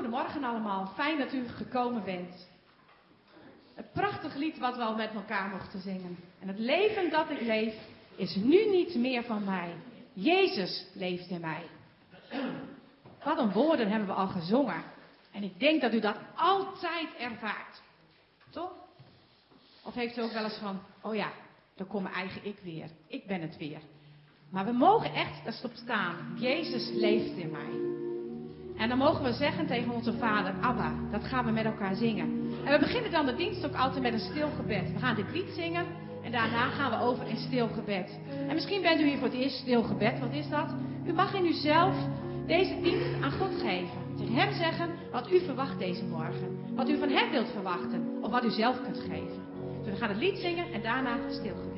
Goedemorgen allemaal, fijn dat u gekomen bent. Een prachtig lied wat we al met elkaar mochten zingen. En het leven dat ik leef is nu niet meer van mij. Jezus leeft in mij. Wat een woorden hebben we al gezongen. En ik denk dat u dat altijd ervaart. Toch? Of heeft u ook wel eens van, oh ja, daar komt mijn eigen ik weer. Ik ben het weer. Maar we mogen echt erop staan. Jezus leeft in mij. En dan mogen we zeggen tegen onze Vader, Abba, dat gaan we met elkaar zingen. En we beginnen dan de dienst ook altijd met een stil gebed. We gaan dit lied zingen en daarna gaan we over in stil gebed. En misschien bent u hier voor het eerst stil gebed. Wat is dat? U mag in uzelf deze dienst aan God geven. Tegen hem zeggen wat u verwacht deze morgen. Wat u van hem wilt verwachten. Of wat u zelf kunt geven. Dus we gaan het lied zingen en daarna stil gebed.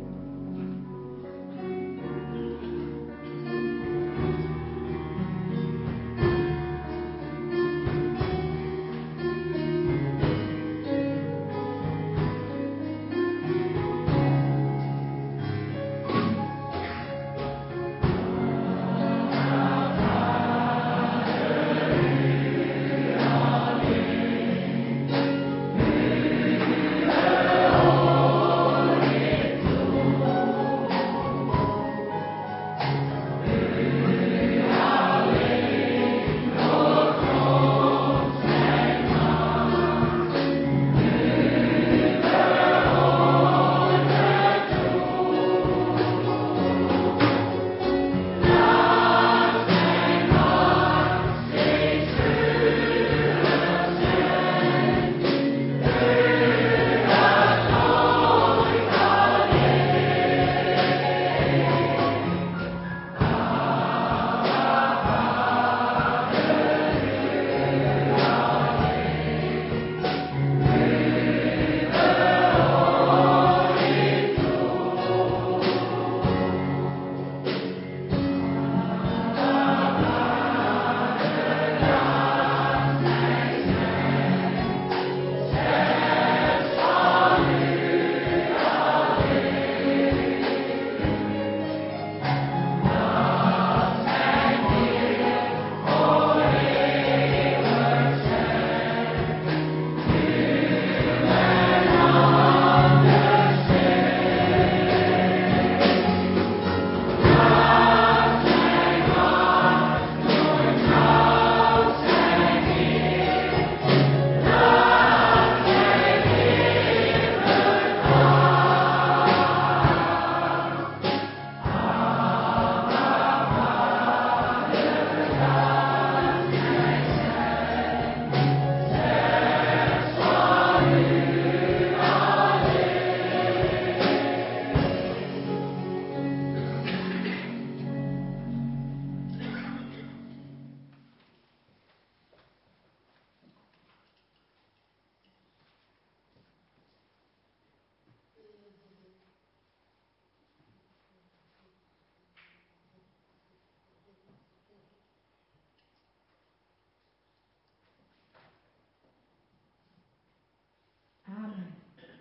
Amen.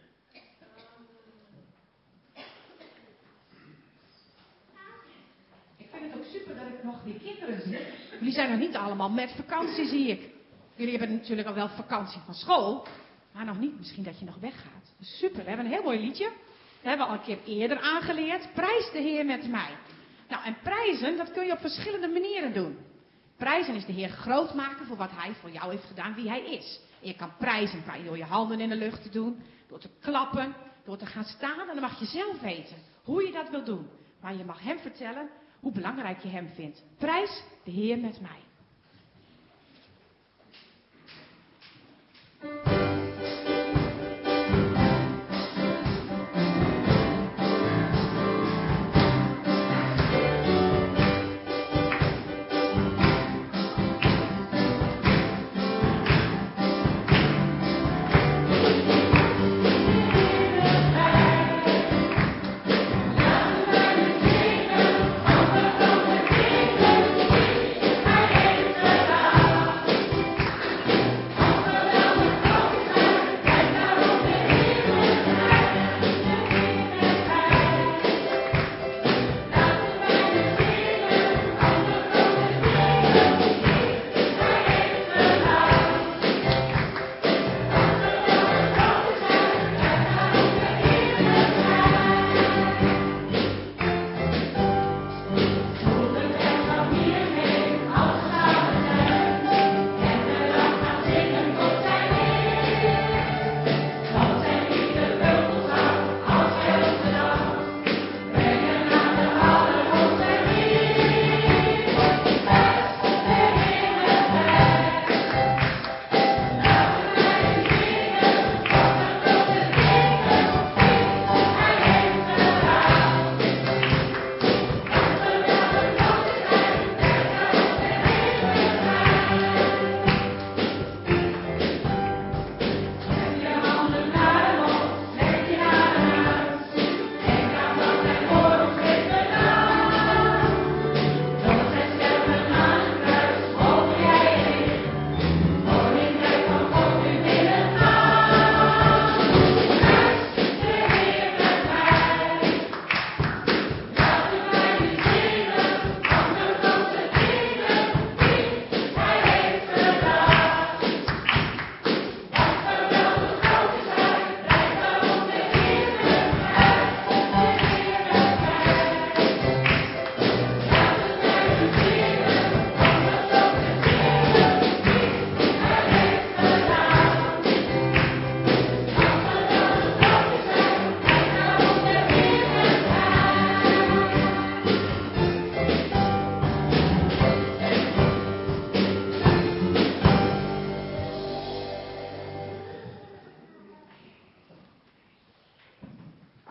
Ik vind het ook super dat ik nog die kinderen zie. Jullie zijn nog niet allemaal met vakantie, zie ik. Jullie hebben natuurlijk al wel vakantie van school, maar nog niet misschien dat je nog weggaat. Dus super, we hebben een heel mooi liedje. Dat hebben we al een keer eerder aangeleerd. Prijs de Heer met mij. Nou, en prijzen, dat kun je op verschillende manieren doen. Prijzen is de Heer groot maken voor wat Hij voor jou heeft gedaan, wie Hij is. En je kan prijzen door je handen in de lucht te doen, door te klappen, door te gaan staan. En dan mag je zelf weten hoe je dat wil doen. Maar je mag Hem vertellen hoe belangrijk je Hem vindt. Prijs de Heer met mij. Hij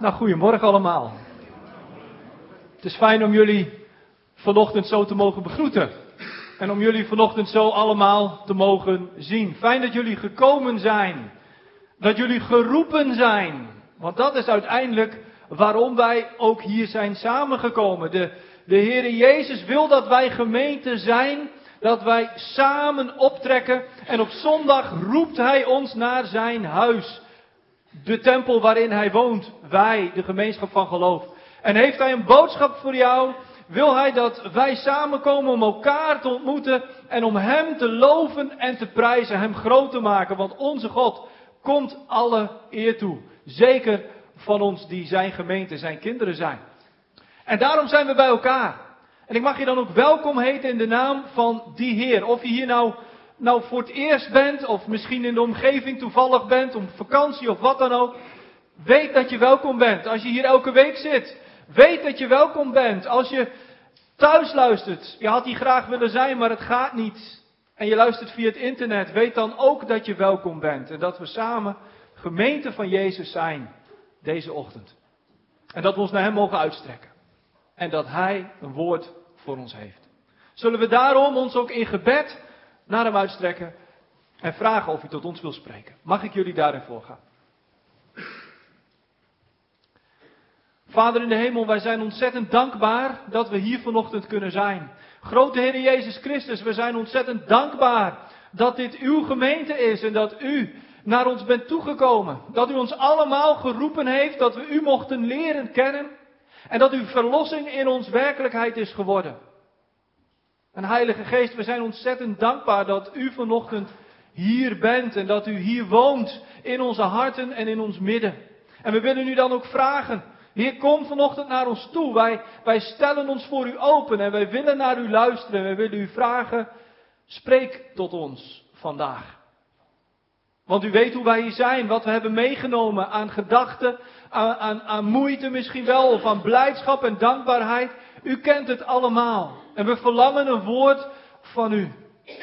Nou, goedemorgen allemaal. Het is fijn om jullie vanochtend zo te mogen begroeten. En om jullie vanochtend zo allemaal te mogen zien. Fijn dat jullie gekomen zijn. Dat jullie geroepen zijn. Want dat is uiteindelijk waarom wij ook hier zijn samengekomen. De Heere Jezus wil dat wij gemeente zijn. Dat wij samen optrekken. En op zondag roept Hij ons naar zijn huis. De tempel waarin Hij woont. Wij, de gemeenschap van geloof. En heeft Hij een boodschap voor jou? Wil Hij dat wij samenkomen om elkaar te ontmoeten. En om Hem te loven en te prijzen. Hem groot te maken. Want onze God komt alle eer toe. Zeker van ons die zijn gemeente, zijn kinderen zijn. En daarom zijn we bij elkaar. En ik mag je dan ook welkom heten in de naam van die Heer. Of je hier nou voor het eerst bent, of misschien in de omgeving toevallig bent, om vakantie of wat dan ook. Weet dat je welkom bent. Als je hier elke week zit, weet dat je welkom bent. Als je thuis luistert, je had hier graag willen zijn, maar het gaat niet. En je luistert via het internet, weet dan ook dat je welkom bent. En dat we samen gemeente van Jezus zijn deze ochtend. En dat we ons naar Hem mogen uitstrekken. En dat Hij een woord voor ons heeft. Zullen we daarom ons ook in gebed naar Hem uitstrekken en vragen of Hij tot ons wil spreken. Mag ik jullie daarin voorgaan? Vader in de hemel, wij zijn ontzettend dankbaar dat we hier vanochtend kunnen zijn. Grote Heer Jezus Christus, we zijn ontzettend dankbaar dat dit uw gemeente is en dat u naar ons bent toegekomen. Dat u ons allemaal geroepen heeft, dat we u mochten leren kennen en dat uw verlossing in ons werkelijkheid is geworden. En Heilige Geest, we zijn ontzettend dankbaar dat u vanochtend hier bent en dat u hier woont in onze harten en in ons midden. En we willen u dan ook vragen, Heer, kom vanochtend naar ons toe. Wij stellen ons voor u open en wij willen naar u luisteren. Wij willen u vragen, spreek tot ons vandaag. Want u weet hoe wij hier zijn, wat we hebben meegenomen aan gedachten, aan moeite misschien wel, of aan blijdschap en dankbaarheid. U kent het allemaal. En we verlangen een woord van u.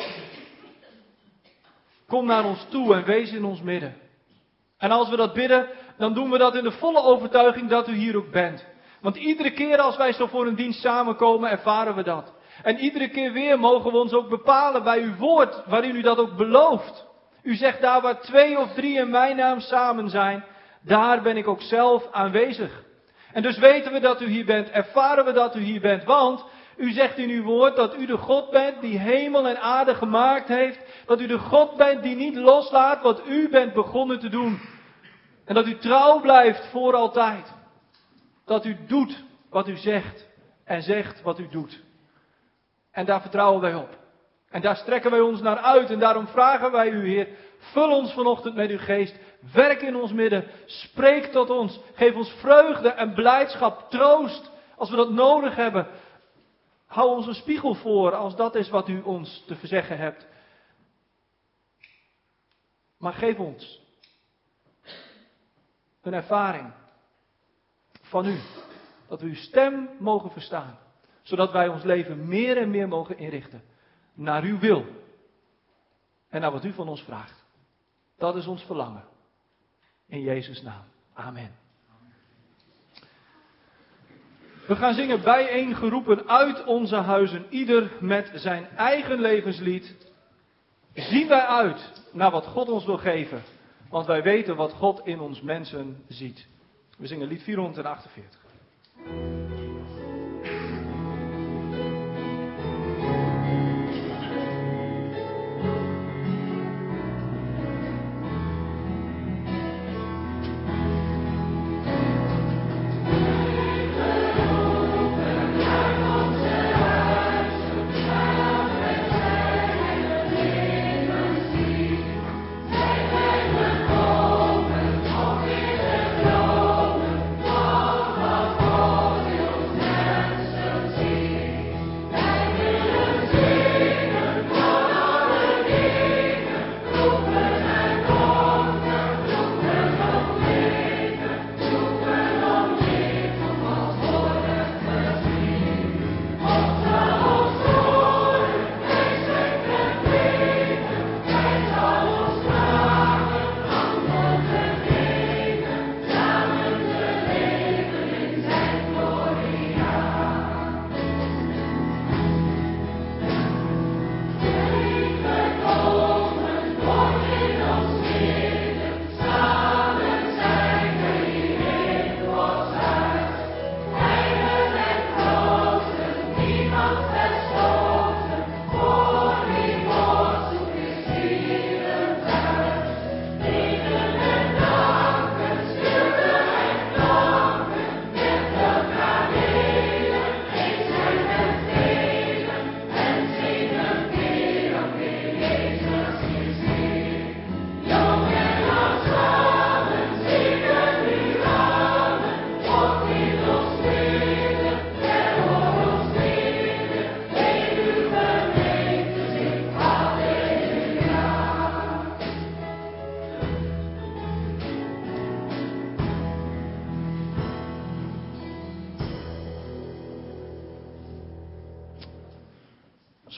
Kom naar ons toe en wees in ons midden. En als we dat bidden, dan doen we dat in de volle overtuiging dat u hier ook bent. Want iedere keer als wij zo voor een dienst samenkomen, ervaren we dat. En iedere keer weer mogen we ons ook bepalen bij uw woord, waarin u dat ook belooft. U zegt, daar waar 2 of 3 in mijn naam samen zijn, daar ben ik ook zelf aanwezig. En dus weten we dat u hier bent, ervaren we dat u hier bent, want u zegt in uw woord dat u de God bent die hemel en aarde gemaakt heeft. Dat u de God bent die niet loslaat wat u bent begonnen te doen. En dat u trouw blijft voor altijd. Dat u doet wat u zegt en zegt wat u doet. En daar vertrouwen wij op. En daar strekken wij ons naar uit en daarom vragen wij u, Heer, vul ons vanochtend met uw geest. Werk in ons midden. Spreek tot ons. Geef ons vreugde en blijdschap, troost als we dat nodig hebben. Hou ons een spiegel voor als dat is wat u ons te verzeggen hebt. Maar geef ons een ervaring van u. Dat we uw stem mogen verstaan. Zodat wij ons leven meer en meer mogen inrichten naar uw wil. En naar wat u van ons vraagt. Dat is ons verlangen. In Jezus' naam. Amen. We gaan zingen bijeengeroepen uit onze huizen. Ieder met zijn eigen levenslied. Zien wij uit naar wat God ons wil geven. Want wij weten wat God in ons mensen ziet. We zingen lied 448. Oh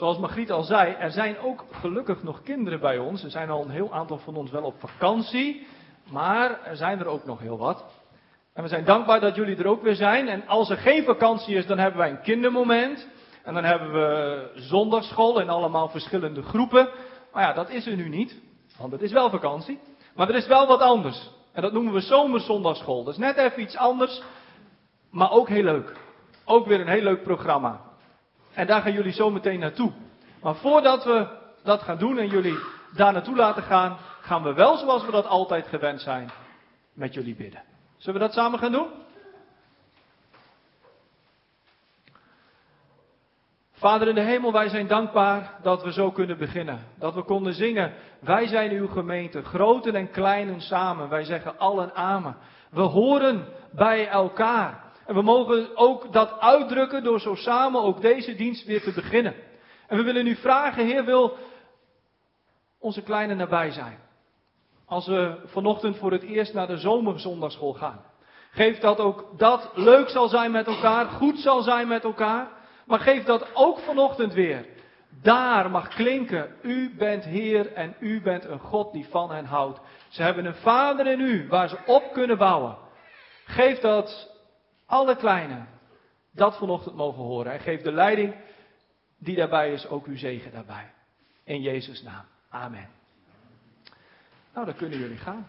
zoals Margriet al zei, er zijn ook gelukkig nog kinderen bij ons. Er zijn al een heel aantal van ons wel op vakantie, maar er zijn er ook nog heel wat. En we zijn dankbaar dat jullie er ook weer zijn. En als er geen vakantie is, dan hebben wij een kindermoment. En dan hebben we zondagsschool in allemaal verschillende groepen. Maar ja, dat is er nu niet, want het is wel vakantie. Maar er is wel wat anders. En dat noemen we zomerzondagschool. Dat is net even iets anders, maar ook heel leuk. Ook weer een heel leuk programma. En daar gaan jullie zo meteen naartoe. Maar voordat we dat gaan doen en jullie daar naartoe laten gaan, gaan we wel zoals we dat altijd gewend zijn, met jullie bidden. Zullen we dat samen gaan doen? Vader in de hemel, wij zijn dankbaar dat we zo kunnen beginnen. Dat we konden zingen, wij zijn uw gemeente, groten en kleinen samen. Wij zeggen allen amen. We horen bij elkaar. En we mogen ook dat uitdrukken door zo samen ook deze dienst weer te beginnen. En we willen u vragen, Heer, wil onze kleinen nabij zijn. Als we vanochtend voor het eerst naar de zomerzondagschool gaan. Geef dat ook dat leuk zal zijn met elkaar, goed zal zijn met elkaar. Maar geef dat ook vanochtend weer. Daar mag klinken, u bent Heer en u bent een God die van hen houdt. Ze hebben een Vader in u waar ze op kunnen bouwen. Geef dat alle kleinen dat vanochtend mogen horen. En geef de leiding die daarbij is ook uw zegen daarbij. In Jezus' naam. Amen. Nou, dan kunnen jullie gaan.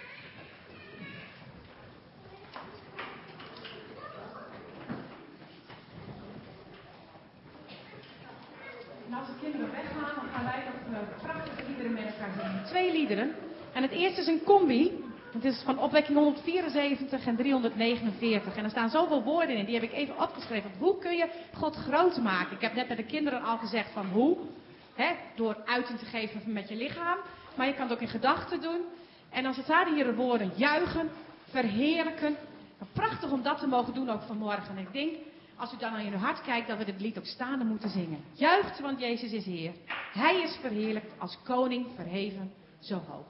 En als de kinderen weggaan, dan gaan wij nog prachtige liederen met elkaar zingen. 2 liederen. En het eerste is een combi. Het is van opwekking 174 en 349. En er staan zoveel woorden in, die heb ik even opgeschreven. Hoe kun je God groot maken? Ik heb net met de kinderen al gezegd van hoe. Door uiting te geven met je lichaam. Maar je kan het ook in gedachten doen. En dan staan hier de woorden juichen, verheerlijken. Prachtig om dat te mogen doen ook vanmorgen. En ik denk, als u dan naar je hart kijkt, dat we dit lied ook staande moeten zingen. Juicht, want Jezus is Heer. Hij is verheerlijkt als koning verheven zo hoog.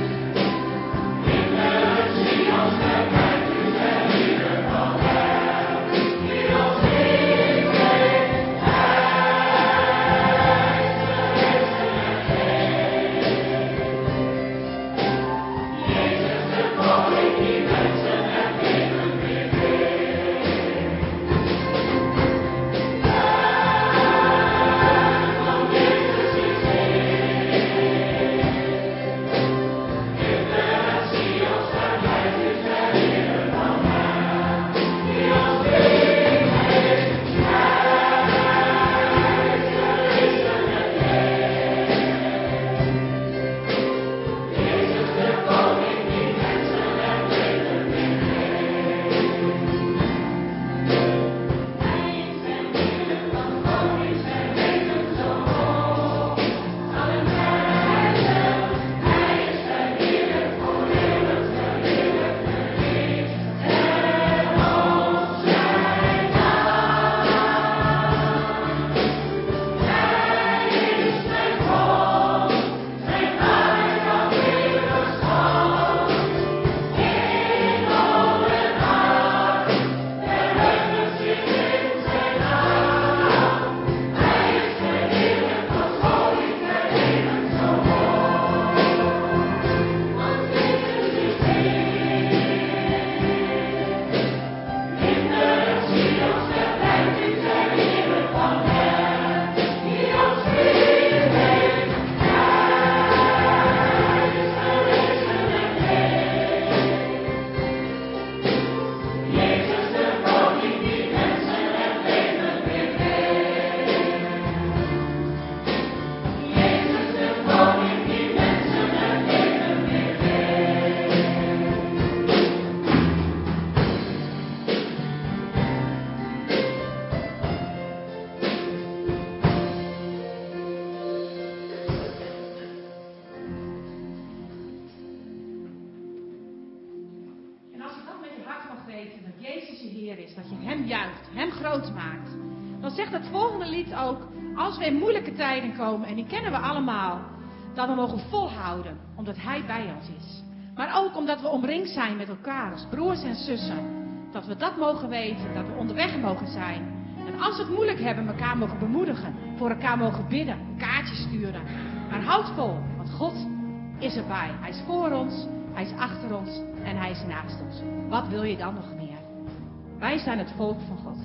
Als de weten dat Jezus je Heer is, dat je Hem juicht, Hem groot maakt, dan zegt het volgende lied ook, als we in moeilijke tijden komen, en die kennen we allemaal, dat we mogen volhouden, omdat Hij bij ons is. Maar ook omdat we omringd zijn met elkaar als broers en zussen, dat we dat mogen weten, dat we onderweg mogen zijn. En als we het moeilijk hebben, elkaar mogen bemoedigen, voor elkaar mogen bidden, een kaartje sturen. Maar houd vol, want God is erbij. Hij is voor ons, Hij is achter ons en Hij is naast ons. Wat wil je dan nog meer? Wij zijn het volk van God.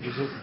hier zitten.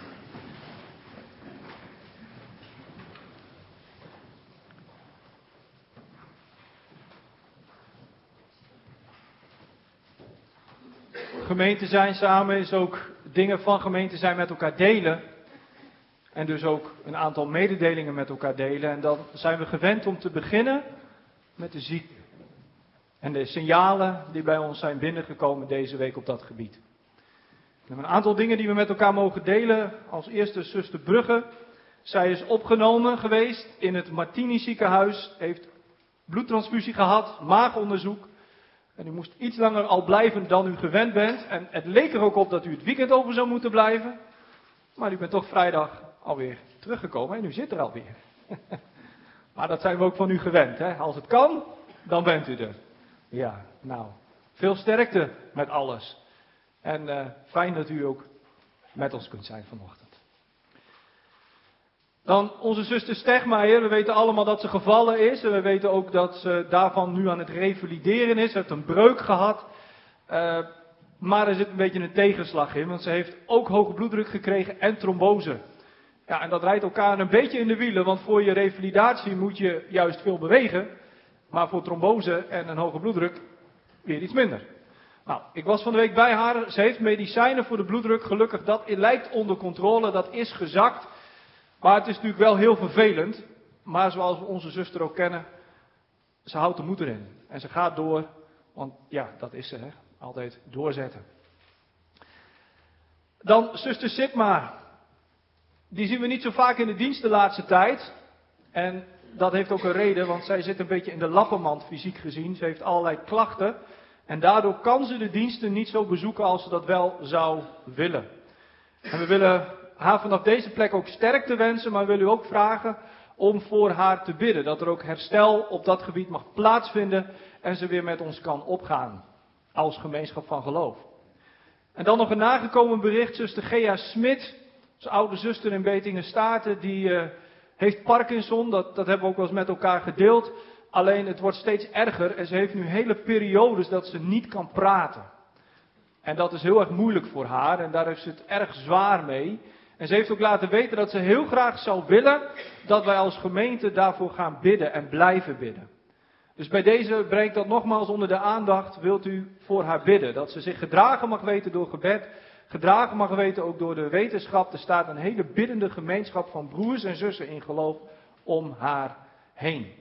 Gemeente zijn samen is ook dingen van gemeente zijn met elkaar delen. En dus ook een aantal mededelingen met elkaar delen. En dan zijn we gewend om te beginnen met de zieken. En de signalen die bij ons zijn binnengekomen deze week op dat gebied. We hebben een aantal dingen die we met elkaar mogen delen. Als eerste zuster Brugge. Zij is opgenomen geweest in het Martini ziekenhuis. Heeft bloedtransfusie gehad, maagonderzoek. En u moest iets langer al blijven dan u gewend bent. En het leek er ook op dat u het weekend over zou moeten blijven. Maar u bent toch vrijdag alweer teruggekomen en u zit er alweer. Maar dat zijn we ook van u gewend. Hè? Als het kan, dan bent u er. Ja, nou, veel sterkte met alles. En fijn dat u ook met ons kunt zijn vanochtend. Dan onze zuster Stegmeijer. We weten allemaal dat ze gevallen is. En we weten ook dat ze daarvan nu aan het revalideren is. Ze heeft een breuk gehad. Maar er zit een beetje een tegenslag in. Want ze heeft ook hoge bloeddruk gekregen en trombose. Ja, en dat rijdt elkaar een beetje in de wielen. Want voor je revalidatie moet je juist veel bewegen. Maar voor trombose en een hoge bloeddruk weer iets minder. Nou, ik was van de week bij haar. Ze heeft medicijnen voor de bloeddruk. Gelukkig, dat lijkt onder controle. Dat is gezakt. Maar het is natuurlijk wel heel vervelend. Maar zoals we onze zuster ook kennen. Ze houdt de moed erin. En ze gaat door. Want ja, dat is ze, hè. Altijd doorzetten. Dan zuster Sitma. Die zien we niet zo vaak in de dienst de laatste tijd. En dat heeft ook een reden, want zij zit een beetje in de lappenmand fysiek gezien. Ze heeft allerlei klachten. En daardoor kan ze de diensten niet zo bezoeken als ze dat wel zou willen. En we willen haar vanaf deze plek ook sterkte wensen, maar we willen u ook vragen om voor haar te bidden. Dat er ook herstel op dat gebied mag plaatsvinden en ze weer met ons kan opgaan. Als gemeenschap van geloof. En dan nog een nagekomen bericht, zuster Gea Smit. Onze oude zuster in Betingen-Staten, die heeft Parkinson. Dat hebben we ook wel eens met elkaar gedeeld. Alleen het wordt steeds erger en ze heeft nu hele periodes dat ze niet kan praten. En dat is heel erg moeilijk voor haar en daar heeft ze het erg zwaar mee. En ze heeft ook laten weten dat ze heel graag zou willen dat wij als gemeente daarvoor gaan bidden en blijven bidden. Dus bij deze breng ik dat nogmaals onder de aandacht. Wilt u voor haar bidden? Dat ze zich gedragen mag weten door gebed. Gedragen mag weten ook door de wetenschap. Er staat een hele biddende gemeenschap van broers en zussen in geloof om haar heen.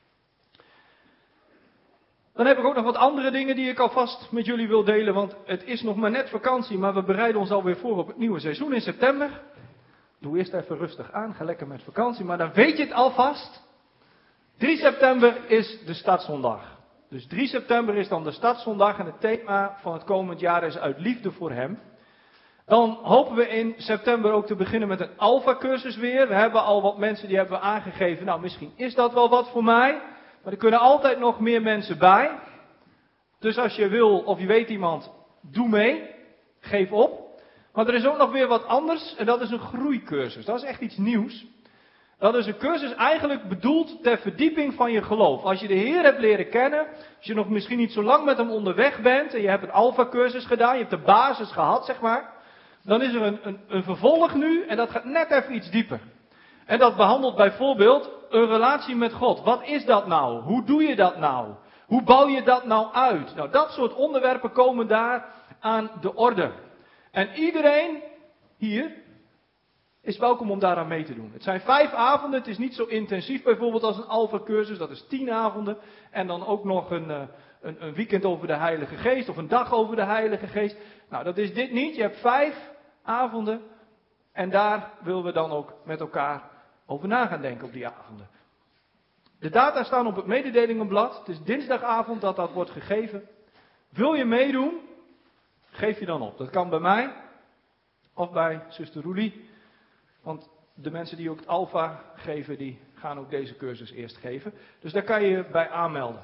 Dan heb ik ook nog wat andere dingen die ik alvast met jullie wil delen. Want het is nog maar net vakantie, maar we bereiden ons alweer voor op het nieuwe seizoen in september. Doe eerst even rustig aan, ga lekker met vakantie. Maar dan weet je het alvast. 3 september is de Stadszondag. Dus 3 september is dan de Stadszondag en het thema van het komend jaar is uit liefde voor hem. Dan hopen we in september ook te beginnen met een alfa-cursus weer. We hebben al wat mensen die hebben aangegeven, nou misschien is dat wel wat voor mij. Maar er kunnen altijd nog meer mensen bij. Dus als je wil of je weet iemand, doe mee. Geef op. Maar er is ook nog weer wat anders en dat is een groeicursus. Dat is echt iets nieuws. Dat is een cursus eigenlijk bedoeld ter verdieping van je geloof. Als je de Heer hebt leren kennen, als je nog misschien niet zo lang met hem onderweg bent en je hebt een alfa-cursus gedaan, je hebt de basis gehad, zeg maar. Dan is er een vervolg nu en dat gaat net even iets dieper. En dat behandelt bijvoorbeeld een relatie met God. Wat is dat nou? Hoe doe je dat nou? Hoe bouw je dat nou uit? Nou, dat soort onderwerpen komen daar aan de orde. En iedereen hier is welkom om daaraan mee te doen. Het zijn 5 avonden, het is niet zo intensief bijvoorbeeld als een alfa-cursus, dat is 10 avonden. En dan ook nog een weekend over de Heilige Geest of een dag over de Heilige Geest. Nou, dat is dit niet. Je hebt 5 avonden en daar willen we dan ook met elkaar over na gaan denken op die avonden. De data staan op het mededelingenblad. Het is dinsdagavond dat wordt gegeven. Wil je meedoen? Geef je dan op. Dat kan bij mij of bij zuster Roelie. Want de mensen die ook het alfa geven, die gaan ook deze cursus eerst geven. Dus daar kan je je bij aanmelden.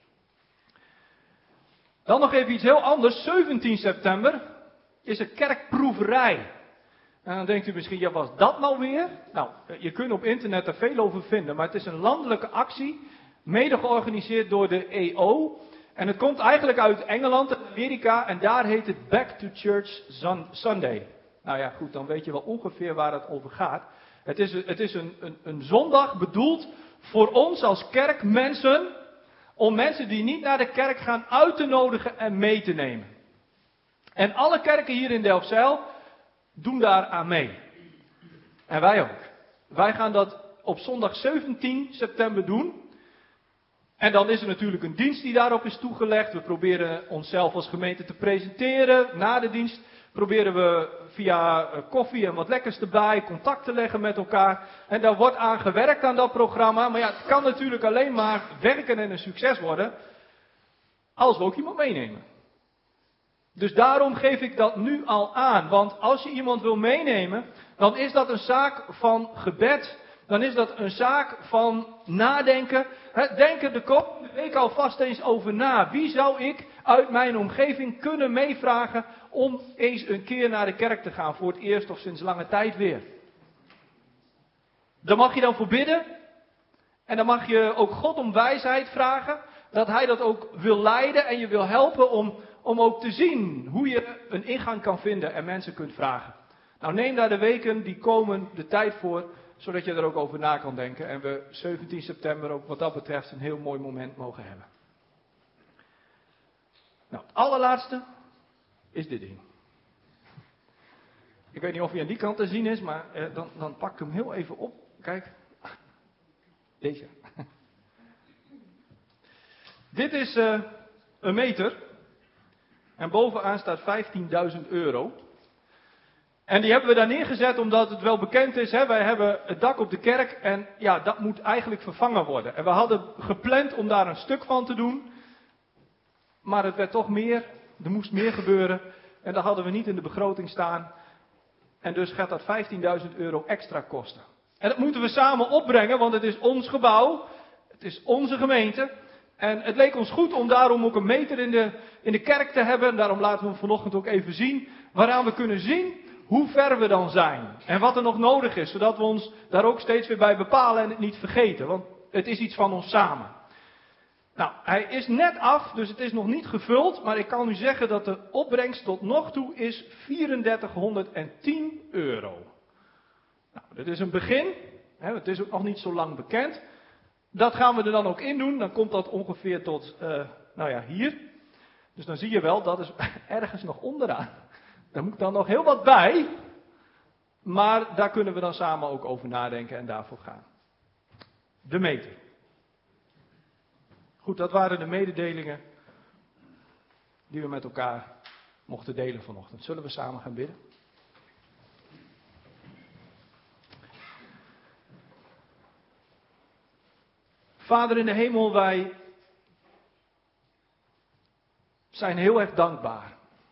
Dan nog even iets heel anders. 17 september is er kerkproeverij. En dan denkt u misschien, ja, was dat nou weer? Nou, je kunt op internet er veel over vinden, maar het is een landelijke actie, mede georganiseerd door de EO. En het komt eigenlijk uit Engeland en Amerika en daar heet het Back to Church Sunday. Nou ja, goed, dan weet je wel ongeveer waar het over gaat. Het is een zondag bedoeld voor ons als kerkmensen, om mensen die niet naar de kerk gaan uit te nodigen en mee te nemen. En alle kerken hier in Delfzijl doen daar aan mee. En wij ook. Wij gaan dat op zondag 17 september doen. En dan is er natuurlijk een dienst die daarop is toegelegd. We proberen onszelf als gemeente te presenteren. Na de dienst proberen we via koffie en wat lekkers erbij contact te leggen met elkaar. En daar wordt aan gewerkt aan dat programma. Maar ja, het kan natuurlijk alleen maar werken en een succes worden als we ook iemand meenemen. Dus daarom geef ik dat nu al aan. Want als je iemand wil meenemen, dan is dat een zaak van gebed. Dan is dat een zaak van nadenken. Denk er de komende week alvast eens over na. Wie zou ik uit mijn omgeving kunnen meevragen om eens een keer naar de kerk te gaan? Voor het eerst of sinds lange tijd weer. Daar mag je dan voor bidden. En dan mag je ook God om wijsheid vragen. Dat Hij dat ook wil leiden en je wil helpen om ook te zien hoe je een ingang kan vinden en mensen kunt vragen. Nou, neem daar de weken die komen de tijd voor, zodat je er ook over na kan denken. En we 17 september ook wat dat betreft een heel mooi moment mogen hebben. Nou, het allerlaatste is dit ding. Ik weet niet of hij aan die kant te zien is, maar dan pak ik hem heel even op. Kijk, deze. Dit is een meter. En bovenaan staat €15.000. En die hebben we daar neergezet omdat het wel bekend is. Wij hebben het dak op de kerk en ja, dat moet eigenlijk vervangen worden. En we hadden gepland om daar een stuk van te doen. Maar het werd toch meer. Er moest meer gebeuren. En dat hadden we niet in de begroting staan. En dus gaat dat €15.000 extra kosten. En dat moeten we samen opbrengen, want het is ons gebouw. Het is onze gemeente. En het leek ons goed om daarom ook een meter in de kerk te hebben. En daarom laten we hem vanochtend ook even zien. Waaraan we kunnen zien hoe ver we dan zijn. En wat er nog nodig is. Zodat we ons daar ook steeds weer bij bepalen en het niet vergeten. Want het is iets van ons samen. Nou, hij is net af, dus het is nog niet gevuld. Maar ik kan u zeggen dat de opbrengst tot nog toe is €3410. Nou, dit is een begin. Het is ook nog niet zo lang bekend. Dat gaan we er dan ook in doen. Dan komt dat ongeveer tot, hier. Dus dan zie je wel, dat is ergens nog onderaan. Daar moet dan nog heel wat bij. Maar daar kunnen we dan samen ook over nadenken en daarvoor gaan. De meter. Goed, dat waren de mededelingen die we met elkaar mochten delen vanochtend. Zullen we samen gaan bidden? Vader in de hemel, wij zijn heel erg dankbaar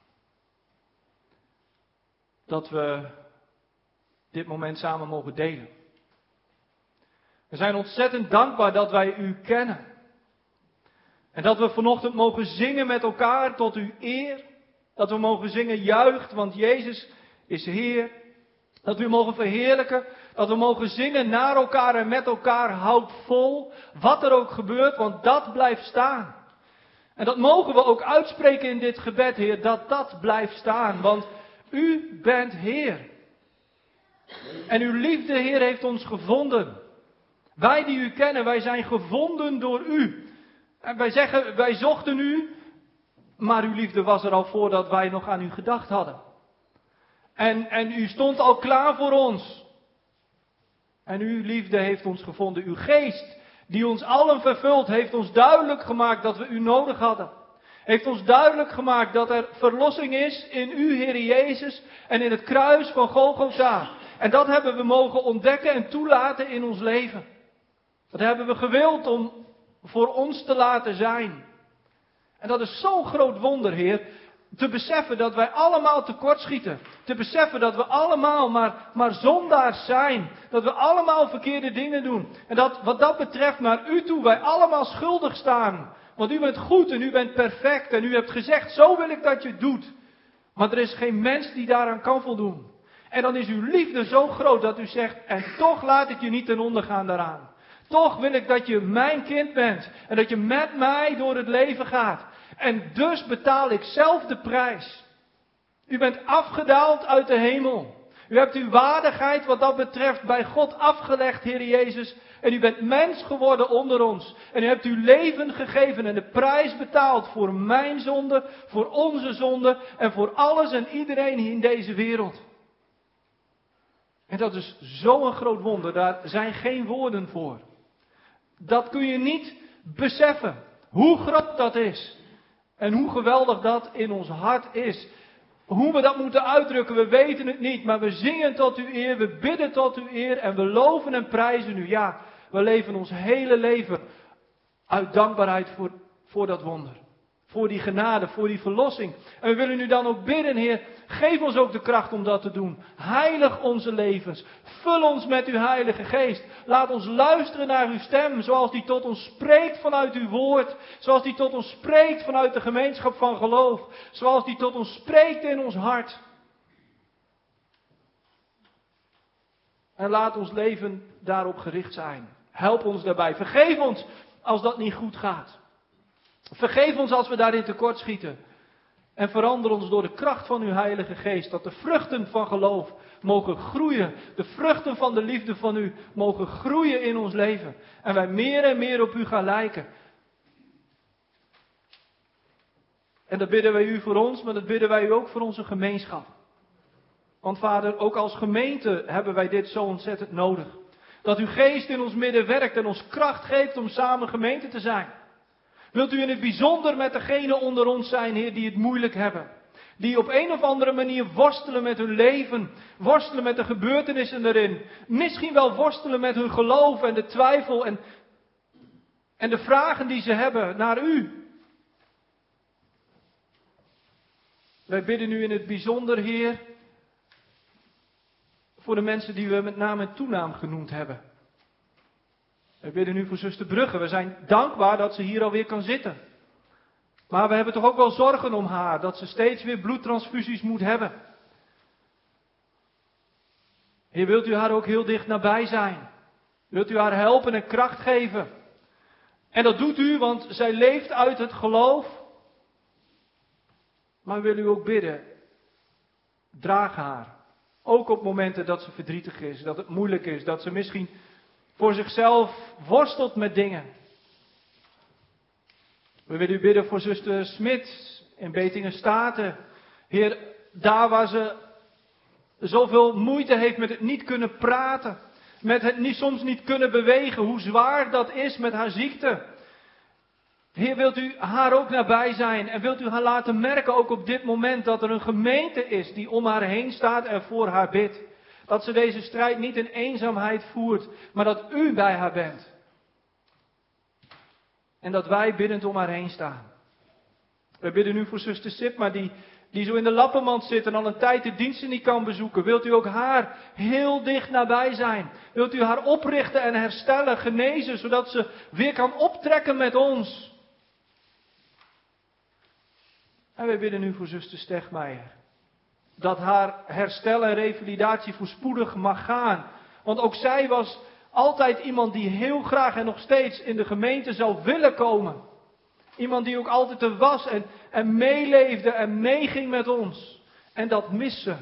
dat we dit moment samen mogen delen. We zijn ontzettend dankbaar dat wij u kennen. En dat we vanochtend mogen zingen met elkaar tot uw eer. Dat we mogen zingen juicht, want Jezus is Heer. Dat we u mogen verheerlijken. Dat we mogen zingen naar elkaar en met elkaar. Houd vol, wat er ook gebeurt, want dat blijft staan. En dat mogen we ook uitspreken in dit gebed, Heer, dat dat blijft staan. Want u bent Heer. En uw liefde, Heer, heeft ons gevonden. Wij die u kennen, wij zijn gevonden door u. En wij zeggen, wij zochten u, maar uw liefde was er al voordat wij nog aan u gedacht hadden. En u stond al klaar voor ons. En uw liefde heeft ons gevonden. Uw geest, die ons allen vervult, heeft ons duidelijk gemaakt dat we u nodig hadden. Heeft ons duidelijk gemaakt dat er verlossing is in u, Heer Jezus, en in het kruis van Golgotha. En dat hebben we mogen ontdekken en toelaten in ons leven. Dat hebben we gewild om voor ons te laten zijn. En dat is zo'n groot wonder, Heer. Te beseffen dat wij allemaal tekortschieten. Te beseffen dat we allemaal maar zondaars zijn. Dat we allemaal verkeerde dingen doen. En dat wat dat betreft naar u toe wij allemaal schuldig staan. Want u bent goed en u bent perfect. En u hebt gezegd, zo wil ik dat je het doet. Maar er is geen mens die daaraan kan voldoen. En dan is uw liefde zo groot dat u zegt, en toch laat ik je niet ten onder gaan daaraan. Toch wil ik dat je mijn kind bent. En dat je met mij door het leven gaat. En dus betaal ik zelf de prijs. U bent afgedaald uit de hemel. U hebt uw waardigheid wat dat betreft bij God afgelegd, Heer Jezus. En u bent mens geworden onder ons. En u hebt uw leven gegeven en de prijs betaald voor mijn zonde, voor onze zonde en voor alles en iedereen in deze wereld. En dat is zo'n groot wonder, daar zijn geen woorden voor. Dat kun je niet beseffen, hoe groot dat is. En hoe geweldig dat in ons hart is. Hoe we dat moeten uitdrukken, we weten het niet. Maar we zingen tot uw eer, we bidden tot uw eer en we loven en prijzen u. Ja, we leven ons hele leven uit dankbaarheid voor dat wonder. Voor die genade, voor die verlossing. En we willen u dan ook bidden, Heer, geef ons ook de kracht om dat te doen. Heilig onze levens. Vul ons met uw Heilige Geest. Laat ons luisteren naar uw stem, zoals die tot ons spreekt vanuit uw woord. Zoals die tot ons spreekt vanuit de gemeenschap van geloof. Zoals die tot ons spreekt in ons hart. En laat ons leven daarop gericht zijn. Help ons daarbij. Vergeef ons als dat niet goed gaat. Vergeef ons als we daarin tekortschieten. En verander ons door de kracht van uw Heilige Geest. Dat de vruchten van geloof mogen groeien. De vruchten van de liefde van u mogen groeien in ons leven. En wij meer en meer op u gaan lijken. En dat bidden wij u voor ons, maar dat bidden wij u ook voor onze gemeenschap. Want Vader, ook als gemeente hebben wij dit zo ontzettend nodig. Dat uw Geest in ons midden werkt en ons kracht geeft om samen gemeente te zijn. Wilt u in het bijzonder met degenen onder ons zijn, Heer, die het moeilijk hebben. Die op een of andere manier worstelen met hun leven. Worstelen met de gebeurtenissen erin. Misschien wel worstelen met hun geloof en de twijfel en de vragen die ze hebben naar u. Wij bidden u in het bijzonder, Heer, voor de mensen die we met naam en toenaam genoemd hebben. We bidden nu voor zuster Brugge. We zijn dankbaar dat ze hier alweer kan zitten. Maar we hebben toch ook wel zorgen om haar. Dat ze steeds weer bloedtransfusies moet hebben. Heer, wilt u haar ook heel dicht nabij zijn? Wilt u haar helpen en kracht geven? En dat doet u, want zij leeft uit het geloof. Maar we willen u ook bidden. Draag haar. Ook op momenten dat ze verdrietig is. Dat het moeilijk is. Dat ze misschien voor zichzelf worstelt met dingen. We willen u bidden voor zuster Smit in Betingen-Staten. Heer, daar waar ze zoveel moeite heeft met het niet kunnen praten. Met het soms niet kunnen bewegen. Hoe zwaar dat is met haar ziekte. Heer, wilt u haar ook nabij zijn. En wilt u haar laten merken ook op dit moment dat er een gemeente is die om haar heen staat en voor haar bidt. Dat ze deze strijd niet in eenzaamheid voert, maar dat u bij haar bent. En dat wij biddend om haar heen staan. We bidden nu voor zuster Sipma die zo in de lappenmand zit en al een tijd de diensten niet kan bezoeken. Wilt u ook haar heel dicht nabij zijn? Wilt u haar oprichten en herstellen, genezen, zodat ze weer kan optrekken met ons? En wij bidden nu voor zuster Stegmeijer. Dat haar herstel en revalidatie voorspoedig mag gaan. Want ook zij was altijd iemand die heel graag en nog steeds in de gemeente zou willen komen. Iemand die ook altijd er was en meeleefde en meeging met ons. En dat mist ze.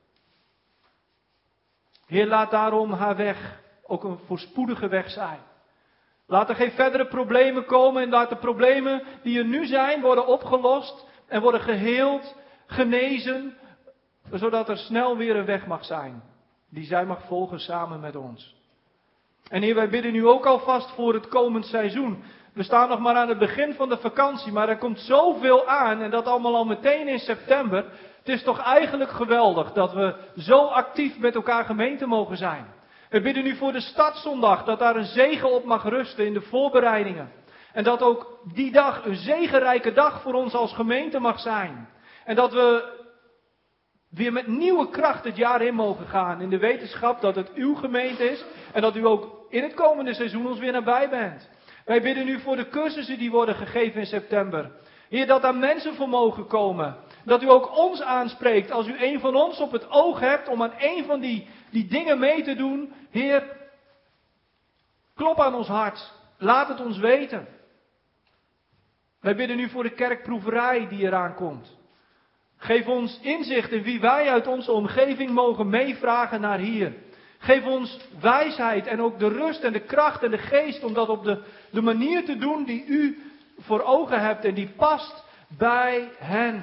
Heer, laat daarom haar weg ook een voorspoedige weg zijn. Laat er geen verdere problemen komen en laat de problemen die er nu zijn worden opgelost en worden geheeld, genezen, zodat er snel weer een weg mag zijn, die zij mag volgen samen met ons. En Heer, wij bidden u ook alvast voor het komend seizoen. We staan nog maar aan het begin van de vakantie, maar er komt zoveel aan en dat allemaal al meteen in september. Het is toch eigenlijk geweldig dat we zo actief met elkaar gemeente mogen zijn. We bidden u voor de startzondag, dat daar een zegen op mag rusten in de voorbereidingen. En dat ook die dag een zegenrijke dag voor ons als gemeente mag zijn. En dat we weer met nieuwe kracht het jaar in mogen gaan. In de wetenschap dat het uw gemeente is. En dat u ook in het komende seizoen ons weer nabij bent. Wij bidden u voor de cursussen die worden gegeven in september. Heer, dat daar mensen voor mogen komen. Dat u ook ons aanspreekt als u een van ons op het oog hebt om aan een van die dingen mee te doen. Heer, klop aan ons hart. Laat het ons weten. Wij bidden u voor de kerkproeverij die eraan komt. Geef ons inzicht in wie wij uit onze omgeving mogen meevragen naar hier. Geef ons wijsheid en ook de rust en de kracht en de geest om dat op de manier te doen die u voor ogen hebt en die past bij hen.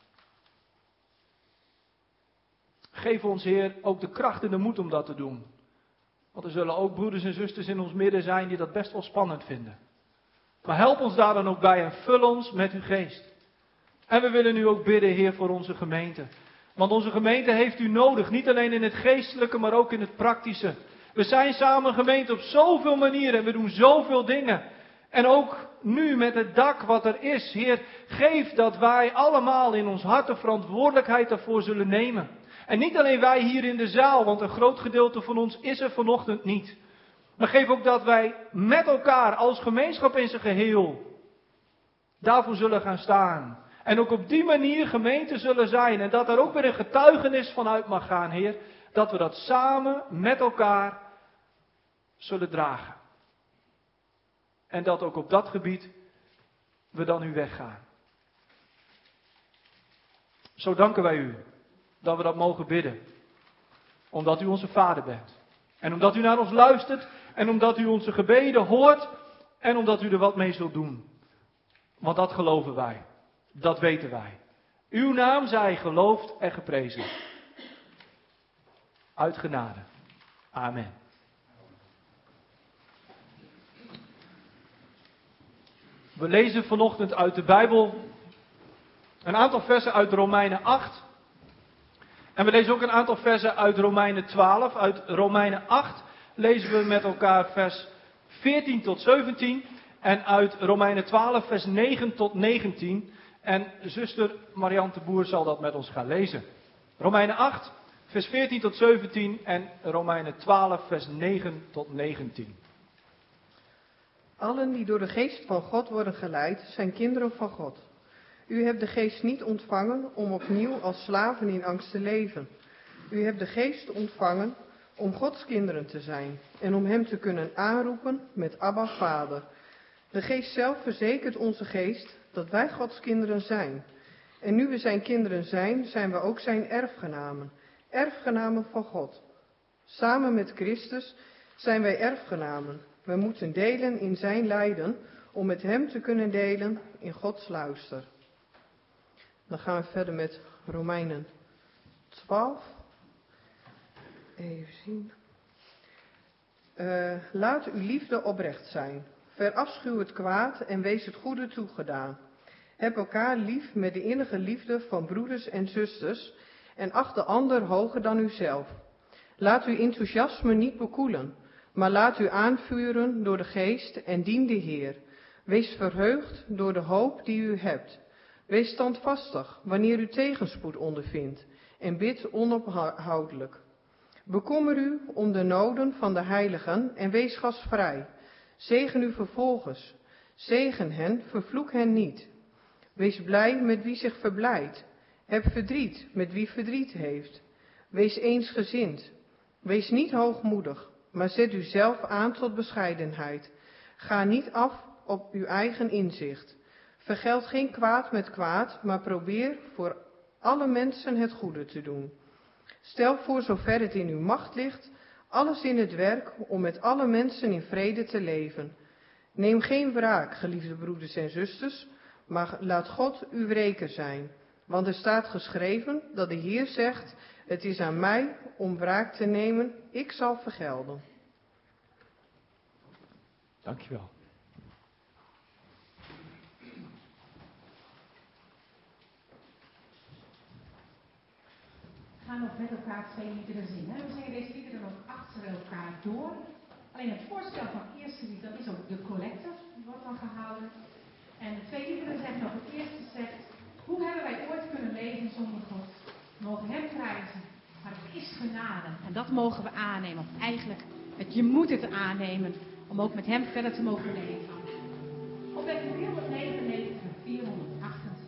Geef ons, Heer, ook de kracht en de moed om dat te doen. Want er zullen ook broeders en zusters in ons midden zijn die dat best wel spannend vinden. Maar help ons daar dan ook bij en vul ons met uw geest. En we willen nu ook bidden, Heer, voor onze gemeente. Want onze gemeente heeft u nodig, niet alleen in het geestelijke, maar ook in het praktische. We zijn samen gemeente op zoveel manieren en we doen zoveel dingen. En ook nu met het dak wat er is, Heer, geef dat wij allemaal in ons hart de verantwoordelijkheid daarvoor zullen nemen. En niet alleen wij hier in de zaal, want een groot gedeelte van ons is er vanochtend niet. Maar geef ook dat wij met elkaar als gemeenschap in zijn geheel daarvoor zullen gaan staan. En ook op die manier gemeente zullen zijn. En dat er ook weer een getuigenis vanuit mag gaan, Heer. Dat we dat samen met elkaar zullen dragen. En dat ook op dat gebied we dan u weggaan. Zo danken wij u dat we dat mogen bidden. Omdat u onze Vader bent. En omdat u naar ons luistert. En omdat u onze gebeden hoort. En omdat u er wat mee zult doen. Want dat geloven wij. Dat weten wij. Uw naam zij geloofd en geprezen. Uit genade. Amen. We lezen vanochtend uit de Bijbel een aantal versen uit Romeinen 8. En we lezen ook een aantal versen uit Romeinen 12. Uit Romeinen 8 lezen we met elkaar vers 14 tot 17. En uit Romeinen 12 vers 9 tot 19. En zuster Marianne de Boer zal dat met ons gaan lezen. Romeinen 8 vers 14 tot 17 en Romeinen 12 vers 9 tot 19. Allen die door de geest van God worden geleid, zijn kinderen van God. U hebt de geest niet ontvangen om opnieuw als slaven in angst te leven. U hebt de geest ontvangen om Gods kinderen te zijn en om hem te kunnen aanroepen met Abba, Vader. De geest zelf verzekert onze geest dat wij Gods kinderen zijn. En nu we zijn kinderen zijn, zijn we ook zijn erfgenamen. Erfgenamen van God. Samen met Christus zijn wij erfgenamen. We moeten delen in zijn lijden om met hem te kunnen delen in Gods luister. Dan gaan we verder met Romeinen 12. Even zien. Laat uw liefde oprecht zijn. Verafschuw het kwaad en wees het goede toegedaan. Heb elkaar lief met de innige liefde van broeders en zusters en acht de ander hoger dan uzelf. Laat uw enthousiasme niet bekoelen, maar laat u aanvuren door de geest en dien de Heer. Wees verheugd door de hoop die u hebt. Wees standvastig wanneer u tegenspoed ondervindt en bid onophoudelijk. Bekommer u om de noden van de heiligen en wees gastvrij. Zegen uw vervolgers. Zegen hen, vervloek hen niet. Wees blij met wie zich verblijdt. Heb verdriet met wie verdriet heeft. Wees eensgezind. Wees niet hoogmoedig, maar zet u zelf aan tot bescheidenheid. Ga niet af op uw eigen inzicht. Vergeld geen kwaad met kwaad, maar probeer voor alle mensen het goede te doen. Stel voor zover het in uw macht ligt, alles in het werk om met alle mensen in vrede te leven. Neem geen wraak, geliefde broeders en zusters, maar laat God uw wreker zijn. Want er staat geschreven dat de Heer zegt, het is aan mij om wraak te nemen, ik zal vergelden. Dankjewel. We gaan nog met elkaar 2 liederen zingen. We zingen deze liederen ook achter elkaar door. Alleen het voorstel van het eerste lied, dat is ook de collecte, die wordt dan gehouden. En de 2 liederen zeggen nog, het eerste zegt, hoe hebben wij ooit kunnen leven zonder God? We mogen hem prijzen, maar het is genade. En dat mogen we aannemen. Of eigenlijk, je moet het aannemen om ook met hem verder te mogen leven. Opwekking 499, 428.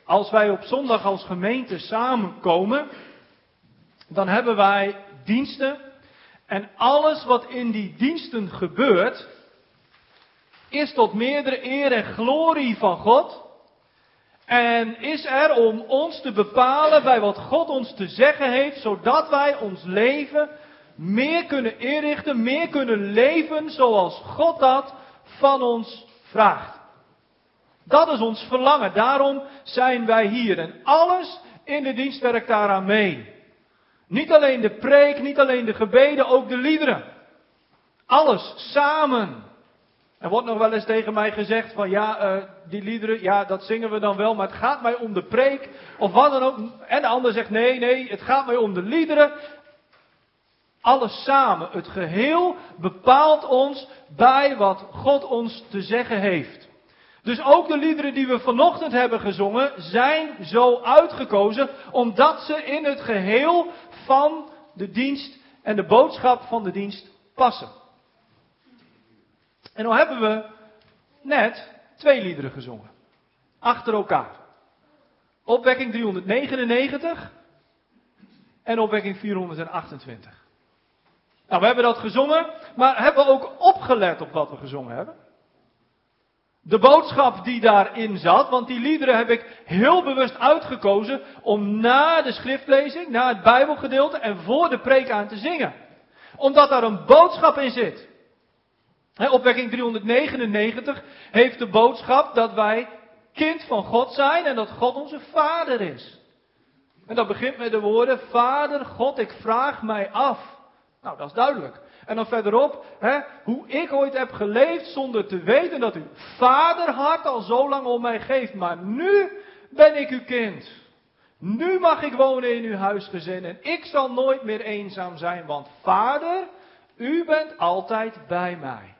als wij op zondag als gemeente samenkomen, dan hebben wij diensten. En alles wat in die diensten gebeurt, is tot meerdere eer en glorie van God. En is er om ons te bepalen bij wat God ons te zeggen heeft, zodat wij ons leven meer kunnen inrichten, meer kunnen leven zoals God dat van ons vraagt. Dat is ons verlangen, daarom zijn wij hier. En alles in de dienst werkt daaraan mee. Niet alleen de preek, niet alleen de gebeden, ook de liederen. Alles samen. Er wordt nog wel eens tegen mij gezegd van die liederen, ja dat zingen we dan wel, maar het gaat mij om de preek of wat dan ook. En de ander zegt nee, het gaat mij om de liederen. Alles samen, het geheel bepaalt ons bij wat God ons te zeggen heeft. Dus ook de liederen die we vanochtend hebben gezongen zijn zo uitgekozen omdat ze in het geheel van de dienst en de boodschap van de dienst passen. En nu hebben we net 2 liederen gezongen. Achter elkaar. Opwekking 399 en opwekking 428. Nou, we hebben dat gezongen, maar hebben we ook opgelet op wat we gezongen hebben? De boodschap die daarin zat, want die liederen heb ik heel bewust uitgekozen om na de schriftlezing, na het Bijbelgedeelte en voor de preek aan te zingen. Omdat daar een boodschap in zit. Opwekking 399 heeft de boodschap dat wij kind van God zijn en dat God onze Vader is. En dat begint met de woorden, Vader God, ik vraag mij af. Nou, dat is duidelijk. En dan verderop, hoe ik ooit heb geleefd zonder te weten dat u vaderhart al zo lang om mij geeft. Maar nu ben ik uw kind. Nu mag ik wonen in uw huisgezin en ik zal nooit meer eenzaam zijn. Want Vader, u bent altijd bij mij.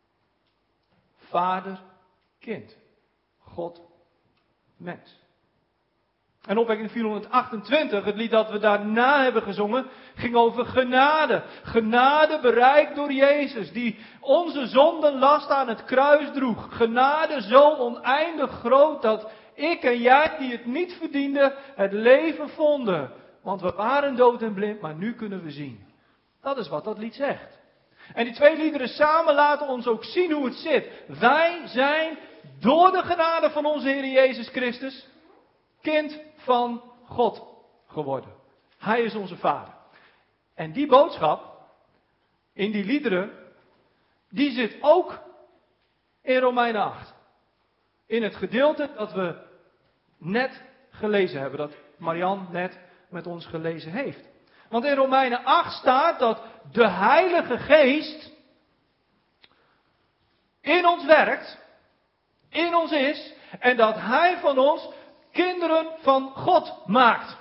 Vader, kind. God, mens. En opwekking 428, het lied dat we daarna hebben gezongen, ging over genade. Genade bereikt door Jezus, die onze zondenlast aan het kruis droeg. Genade zo oneindig groot dat ik en jij, die het niet verdienden, het leven vonden. Want we waren dood en blind, maar nu kunnen we zien. Dat is wat dat lied zegt. En die 2 liederen samen laten ons ook zien hoe het zit. Wij zijn door de genade van onze Heer Jezus Christus kind van God geworden. Hij is onze Vader. En die boodschap in die liederen, die zit ook in Romeinen 8. In het gedeelte dat we net gelezen hebben, dat Marian net met ons gelezen heeft. Want in Romeinen 8 staat dat de Heilige Geest in ons werkt, in ons is, en dat Hij van ons kinderen van God maakt.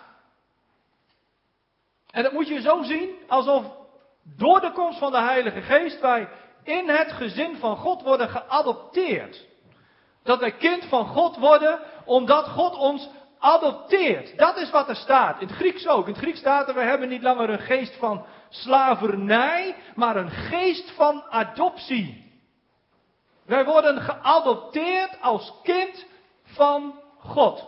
En dat moet je zo zien, alsof door de komst van de Heilige Geest wij in het gezin van God worden geadopteerd. Dat wij kind van God worden, omdat God ons adopteert. Dat is wat er staat. In het Grieks ook. In het Grieks staat er, we hebben niet langer een geest van slavernij, maar een geest van adoptie. Wij worden geadopteerd als kind van God.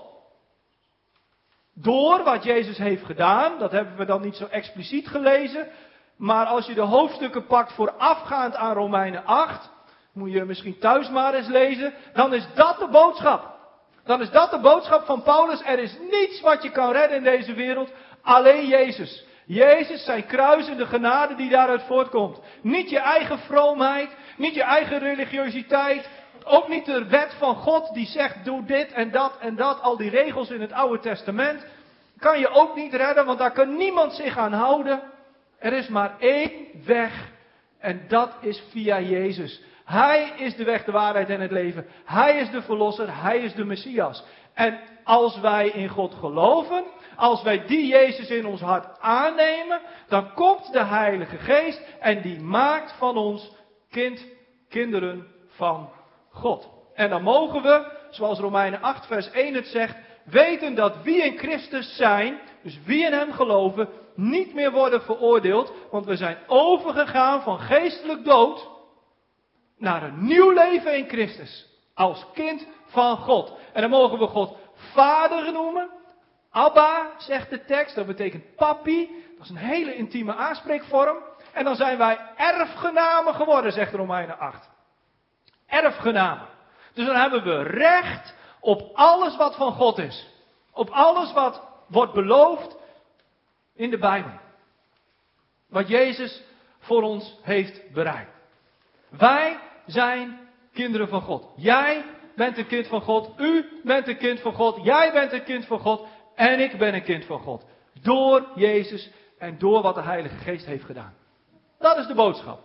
Door wat Jezus heeft gedaan, dat hebben we dan niet zo expliciet gelezen, maar als je de hoofdstukken pakt voorafgaand aan Romeinen 8, moet je misschien thuis maar eens lezen, dan is dat de boodschap. Dan is dat de boodschap van Paulus. Er is niets wat je kan redden in deze wereld, alleen Jezus. Jezus, zijn kruis en de genade die daaruit voortkomt. Niet je eigen vroomheid, niet je eigen religiositeit, ook niet de wet van God die zegt doe dit en dat, al die regels in het Oude Testament. Kan je ook niet redden, want daar kan niemand zich aan houden. Er is maar één weg en dat is via Jezus. Hij is de weg, de waarheid en het leven. Hij is de verlosser, hij is de Messias. En als wij in God geloven, als wij die Jezus in ons hart aannemen, dan komt de Heilige Geest en die maakt van ons kinderen van God. En dan mogen we, zoals Romeinen 8 vers 1 het zegt, weten dat wie in Christus zijn, dus wie in hem geloven, niet meer worden veroordeeld, want we zijn overgegaan van geestelijk dood naar een nieuw leven in Christus. Als kind van God. En dan mogen we God vader noemen. Abba, zegt de tekst, dat betekent papi. Dat is een hele intieme aanspreekvorm. En dan zijn wij erfgenamen geworden, zegt Romeinen 8. Erfgenamen. Dus dan hebben we recht op alles wat van God is. Op alles wat wordt beloofd in de Bijbel. Wat Jezus voor ons heeft bereikt. Wij zijn kinderen van God. Jij bent een kind van God. U bent een kind van God. Jij bent een kind van God. En ik ben een kind van God. Door Jezus en door wat de Heilige Geest heeft gedaan. Dat is de boodschap.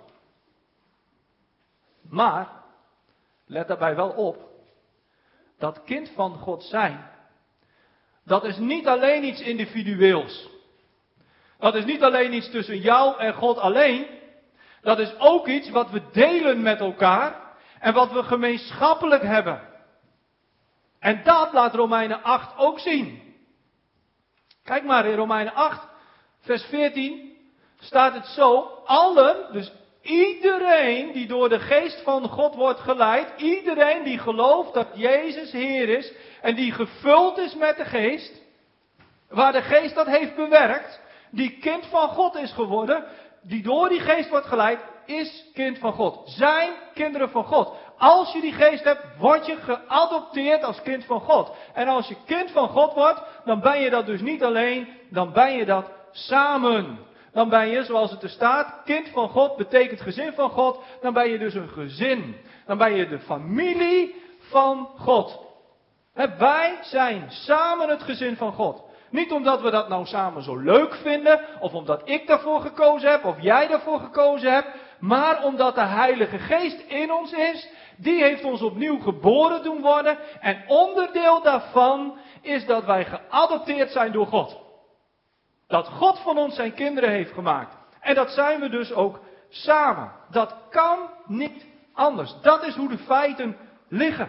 Maar, let daarbij wel op. Dat kind van God zijn. Dat is niet alleen iets individueels. Dat is niet alleen iets tussen jou en God alleen. Dat is ook iets wat we delen met elkaar. En wat we gemeenschappelijk hebben. En dat laat Romeinen 8 ook zien. Kijk maar, in Romeinen 8, vers 14 staat het zo. Allen, dus iedereen die door de geest van God wordt geleid. Iedereen die gelooft dat Jezus Heer is. En die gevuld is met de geest. Waar de geest dat heeft bewerkt. Die kind van God is geworden. Die door die geest wordt geleid. Is kind van God. Zijn kinderen van God. Als je die geest hebt, word je geadopteerd als kind van God. En als je kind van God wordt, dan ben je dat dus niet alleen, dan ben je dat samen. Dan ben je, zoals het er staat, kind van God betekent gezin van God. Dan ben je dus een gezin. Dan ben je de familie van God. Wij zijn samen het gezin van God. Niet omdat we dat nou samen zo leuk vinden, of omdat ik daarvoor gekozen heb, of jij daarvoor gekozen hebt, maar omdat de Heilige Geest in ons is. Die heeft ons opnieuw geboren doen worden. En onderdeel daarvan is dat wij geadopteerd zijn door God. Dat God van ons zijn kinderen heeft gemaakt. En dat zijn we dus ook samen. Dat kan niet anders. Dat is hoe de feiten liggen.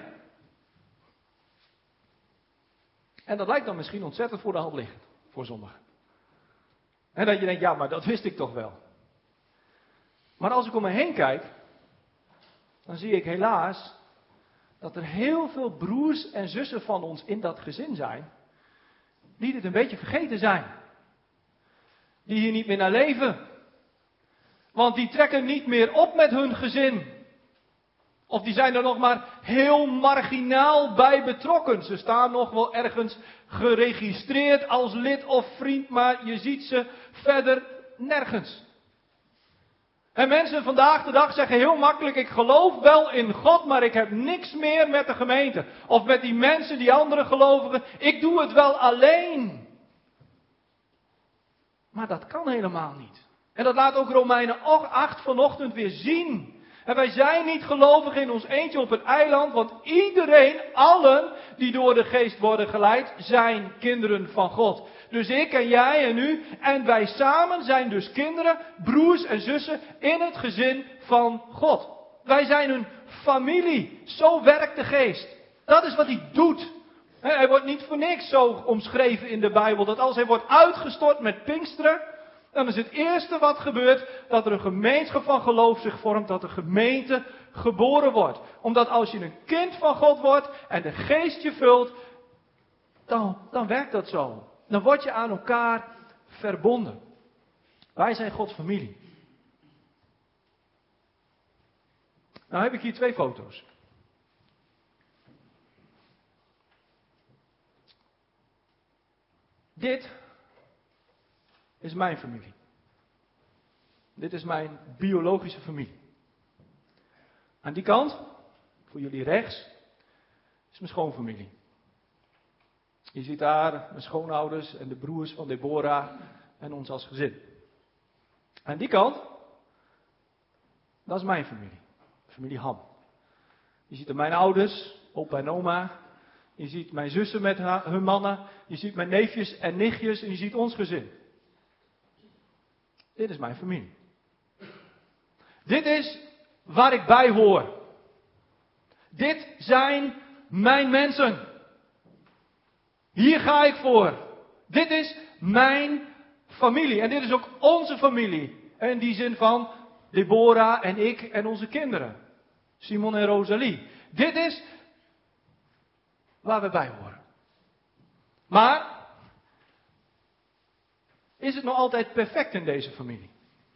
En dat lijkt dan misschien ontzettend voor de hand liggend. Voor sommigen. En dat je denkt, ja, maar dat wist ik toch wel. Maar als ik om me heen kijk, dan zie ik helaas dat er heel veel broers en zussen van ons in dat gezin zijn, die dit een beetje vergeten zijn. Die hier niet meer naar leven. Want die trekken niet meer op met hun gezin. Of die zijn er nog maar heel marginaal bij betrokken. Ze staan nog wel ergens geregistreerd als lid of vriend, maar je ziet ze verder nergens. En mensen vandaag de dag zeggen heel makkelijk, ik geloof wel in God, maar ik heb niks meer met de gemeente. Of met die mensen, die andere gelovigen. Ik doe het wel alleen. Maar dat kan helemaal niet. En dat laat ook Romeinen 8 vanochtend weer zien. En wij zijn niet gelovigen in ons eentje op een eiland, want iedereen, allen die door de geest worden geleid, zijn kinderen van God. Dus ik en jij en u en wij samen zijn dus kinderen, broers en zussen in het gezin van God. Wij zijn een familie. Zo werkt de geest. Dat is wat hij doet. Hij wordt niet voor niks zo omschreven in de Bijbel, dat als hij wordt uitgestort met Pinksteren, dan is het eerste wat gebeurt dat er een gemeenschap van geloof zich vormt, dat de gemeente geboren wordt. Omdat als je een kind van God wordt en de geest je vult, dan werkt dat zo. Dan word je aan elkaar verbonden. Wij zijn Gods familie. Nou heb ik hier 2 foto's. Dit is mijn familie. Dit is mijn biologische familie. Aan die kant, voor jullie rechts, is mijn schoonfamilie. Je ziet daar mijn schoonouders en de broers van Deborah en ons als gezin. Aan die kant, dat is mijn familie. Familie Ham. Je ziet er mijn ouders, opa en oma. Je ziet mijn zussen met hun mannen. Je ziet mijn neefjes en nichtjes en je ziet ons gezin. Dit is mijn familie. Dit is waar ik bij hoor. Dit zijn mijn mensen. Hier ga ik voor. Dit is mijn familie. En dit is ook onze familie. In die zin van Deborah en ik en onze kinderen. Simon en Rosalie. Dit is waar we bij horen. Maar, is het nog altijd perfect in deze familie?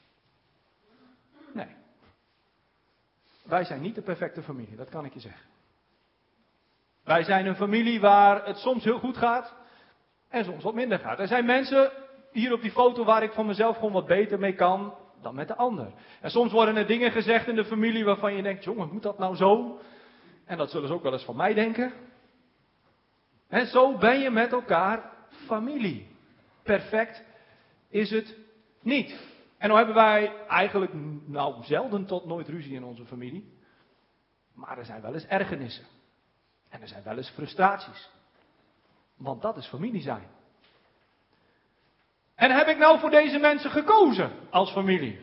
Nee. Wij zijn niet de perfecte familie, dat kan ik je zeggen. Wij zijn een familie waar het soms heel goed gaat en soms wat minder gaat. Er zijn mensen hier op die foto waar ik van mezelf gewoon wat beter mee kan dan met de ander. En soms worden er dingen gezegd in de familie waarvan je denkt, jongen, moet dat nou zo? En dat zullen ze ook wel eens van mij denken. En zo ben je met elkaar familie. Perfect is het niet. En dan hebben wij eigenlijk zelden tot nooit ruzie in onze familie. Maar er zijn wel eens ergernissen. En er zijn wel eens frustraties. Want dat is familie zijn. En heb ik nou voor deze mensen gekozen als familie?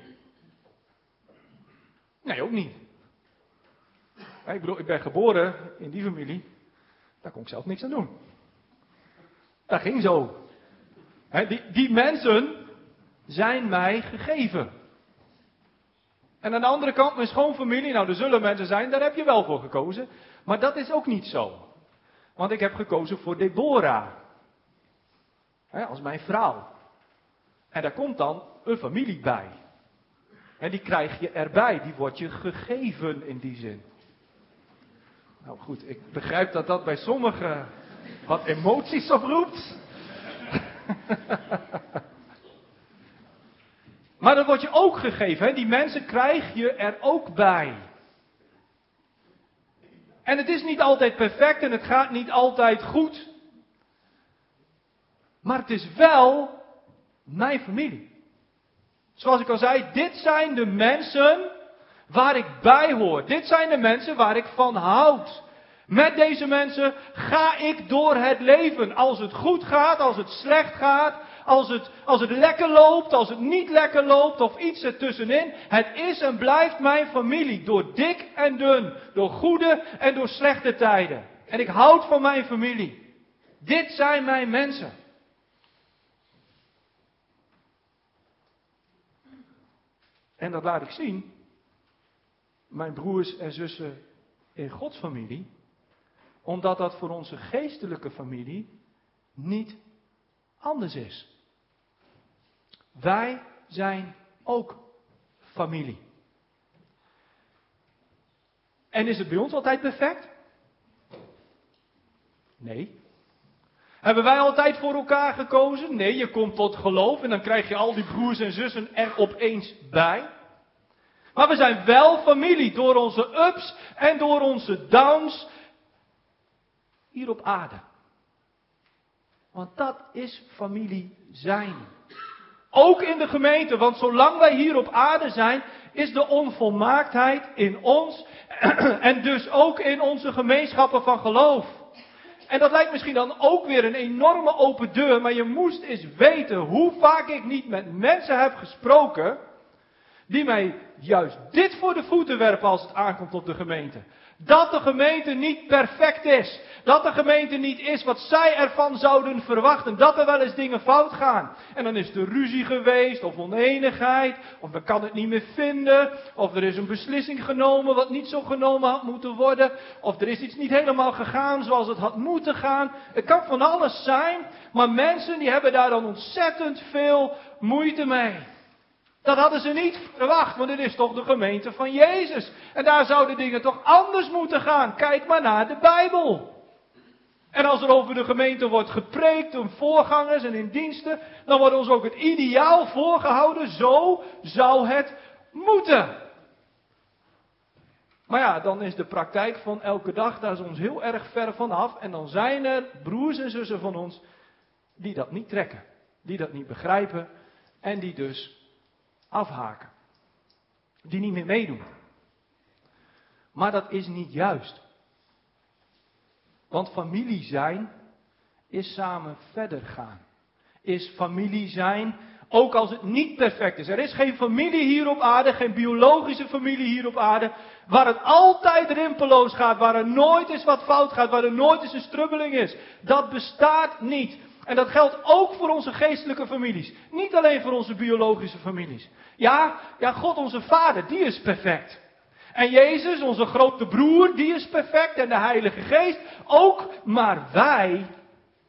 Nee, ook niet. Ik bedoel, ik ben geboren in die familie. Daar kon ik zelf niks aan doen. Dat ging zo. Die mensen zijn mij gegeven. En aan de andere kant, mijn schoonfamilie, nou er zullen mensen zijn, daar heb je wel voor gekozen. Maar dat is ook niet zo. Want ik heb gekozen voor Deborah. Als mijn vrouw. En daar komt dan een familie bij. En die krijg je erbij, die wordt je gegeven in die zin. Nou goed, ik begrijp dat dat bij sommigen wat emoties oproept. Maar dat wordt je ook gegeven, die mensen krijg je er ook bij. En het is niet altijd perfect en het gaat niet altijd goed. Maar het is wel mijn familie. Zoals ik al zei, dit zijn de mensen waar ik bij hoor. Dit zijn de mensen waar ik van houd. Met deze mensen ga ik door het leven. Als het goed gaat, als het slecht gaat, als het lekker loopt, als het niet lekker loopt of iets ertussenin. Het is en blijft mijn familie. Door dik en dun. Door goede en door slechte tijden. En ik houd van mijn familie. Dit zijn mijn mensen. En dat laat ik zien. Mijn broers en zussen in Gods familie. Omdat dat voor onze geestelijke familie niet anders is. Wij zijn ook familie. En is het bij ons altijd perfect? Nee. Hebben wij altijd voor elkaar gekozen? Nee, je komt tot geloof en dan krijg je al die broers en zussen er opeens bij. Maar we zijn wel familie door onze ups en door onze downs hier op aarde. Want dat is familie zijn. Ook in de gemeente, want zolang wij hier op aarde zijn, is de onvolmaaktheid in ons en dus ook in onze gemeenschappen van geloof. En dat lijkt misschien dan ook weer een enorme open deur, maar je moest eens weten hoe vaak ik niet met mensen heb gesproken die mij juist dit voor de voeten werpen als het aankomt op de gemeente. Dat de gemeente niet perfect is. Dat de gemeente niet is wat zij ervan zouden verwachten. Dat er wel eens dingen fout gaan. En dan is er ruzie geweest, of oneenigheid, of men kan het niet meer vinden, of er is een beslissing genomen wat niet zo genomen had moeten worden, of er is iets niet helemaal gegaan zoals het had moeten gaan. Het kan van alles zijn, maar mensen die hebben daar dan ontzettend veel moeite mee. Dat hadden ze niet verwacht, want dit is toch de gemeente van Jezus. En daar zouden dingen toch anders moeten gaan. Kijk maar naar de Bijbel. En als er over de gemeente wordt gepreekt, in voorgangers en in diensten, dan wordt ons ook het ideaal voorgehouden. Zo zou het moeten. Maar ja, dan is de praktijk van elke dag daar soms heel erg ver vanaf. En dan zijn er broers en zussen van ons die dat niet trekken. Die dat niet begrijpen. En die dus afhaken. Die niet meer meedoen. Maar dat is niet juist. Want familie zijn is samen verder gaan. Is familie zijn, ook als het niet perfect is. Er is geen familie hier op aarde, geen biologische familie hier op aarde, waar het altijd rimpeloos gaat, waar er nooit eens wat fout gaat, waar er nooit eens een strubbeling is. Dat bestaat niet. En dat geldt ook voor onze geestelijke families. Niet alleen voor onze biologische families. Ja, God onze Vader, die is perfect. En Jezus, onze grote broer, die is perfect. En de Heilige Geest ook. Maar wij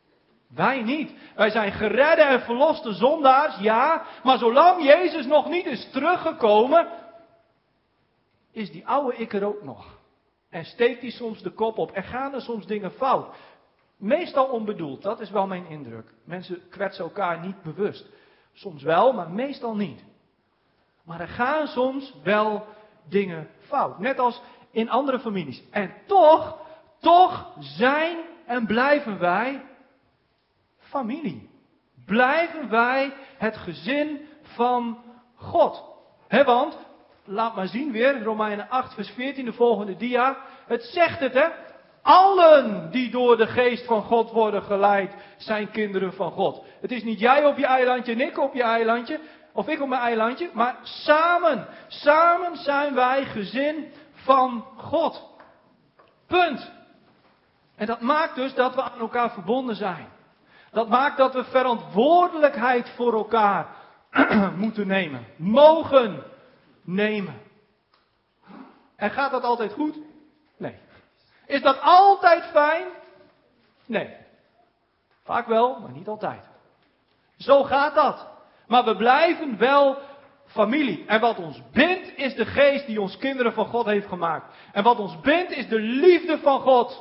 Wij niet. Wij zijn geredde en verloste zondaars, ja. Maar zolang Jezus nog niet is teruggekomen, is die oude ik er ook nog. En steekt hij soms de kop op. En gaan er soms dingen fout. Meestal onbedoeld, dat is wel mijn indruk. Mensen kwetsen elkaar niet bewust. Soms wel, maar meestal niet. Maar er gaan soms wel dingen fout. Net als in andere families. En toch zijn en blijven wij familie. Blijven wij het gezin van God. Want, laat maar zien weer, Romeinen 8 vers 14, de volgende dia. Het zegt het, hè. Allen die door de geest van God worden geleid, zijn kinderen van God. Het is niet jij op je eilandje en ik op je eilandje, of ik op mijn eilandje, maar samen zijn wij gezin van God. Punt. En dat maakt dus dat we aan elkaar verbonden zijn. Dat maakt dat we verantwoordelijkheid voor elkaar moeten nemen. Mogen nemen. En gaat dat altijd goed? Nee. Is dat altijd fijn? Nee. Vaak wel, maar niet altijd. Zo gaat dat. Maar we blijven wel familie. En wat ons bindt is de geest die ons kinderen van God heeft gemaakt. En wat ons bindt is de liefde van God.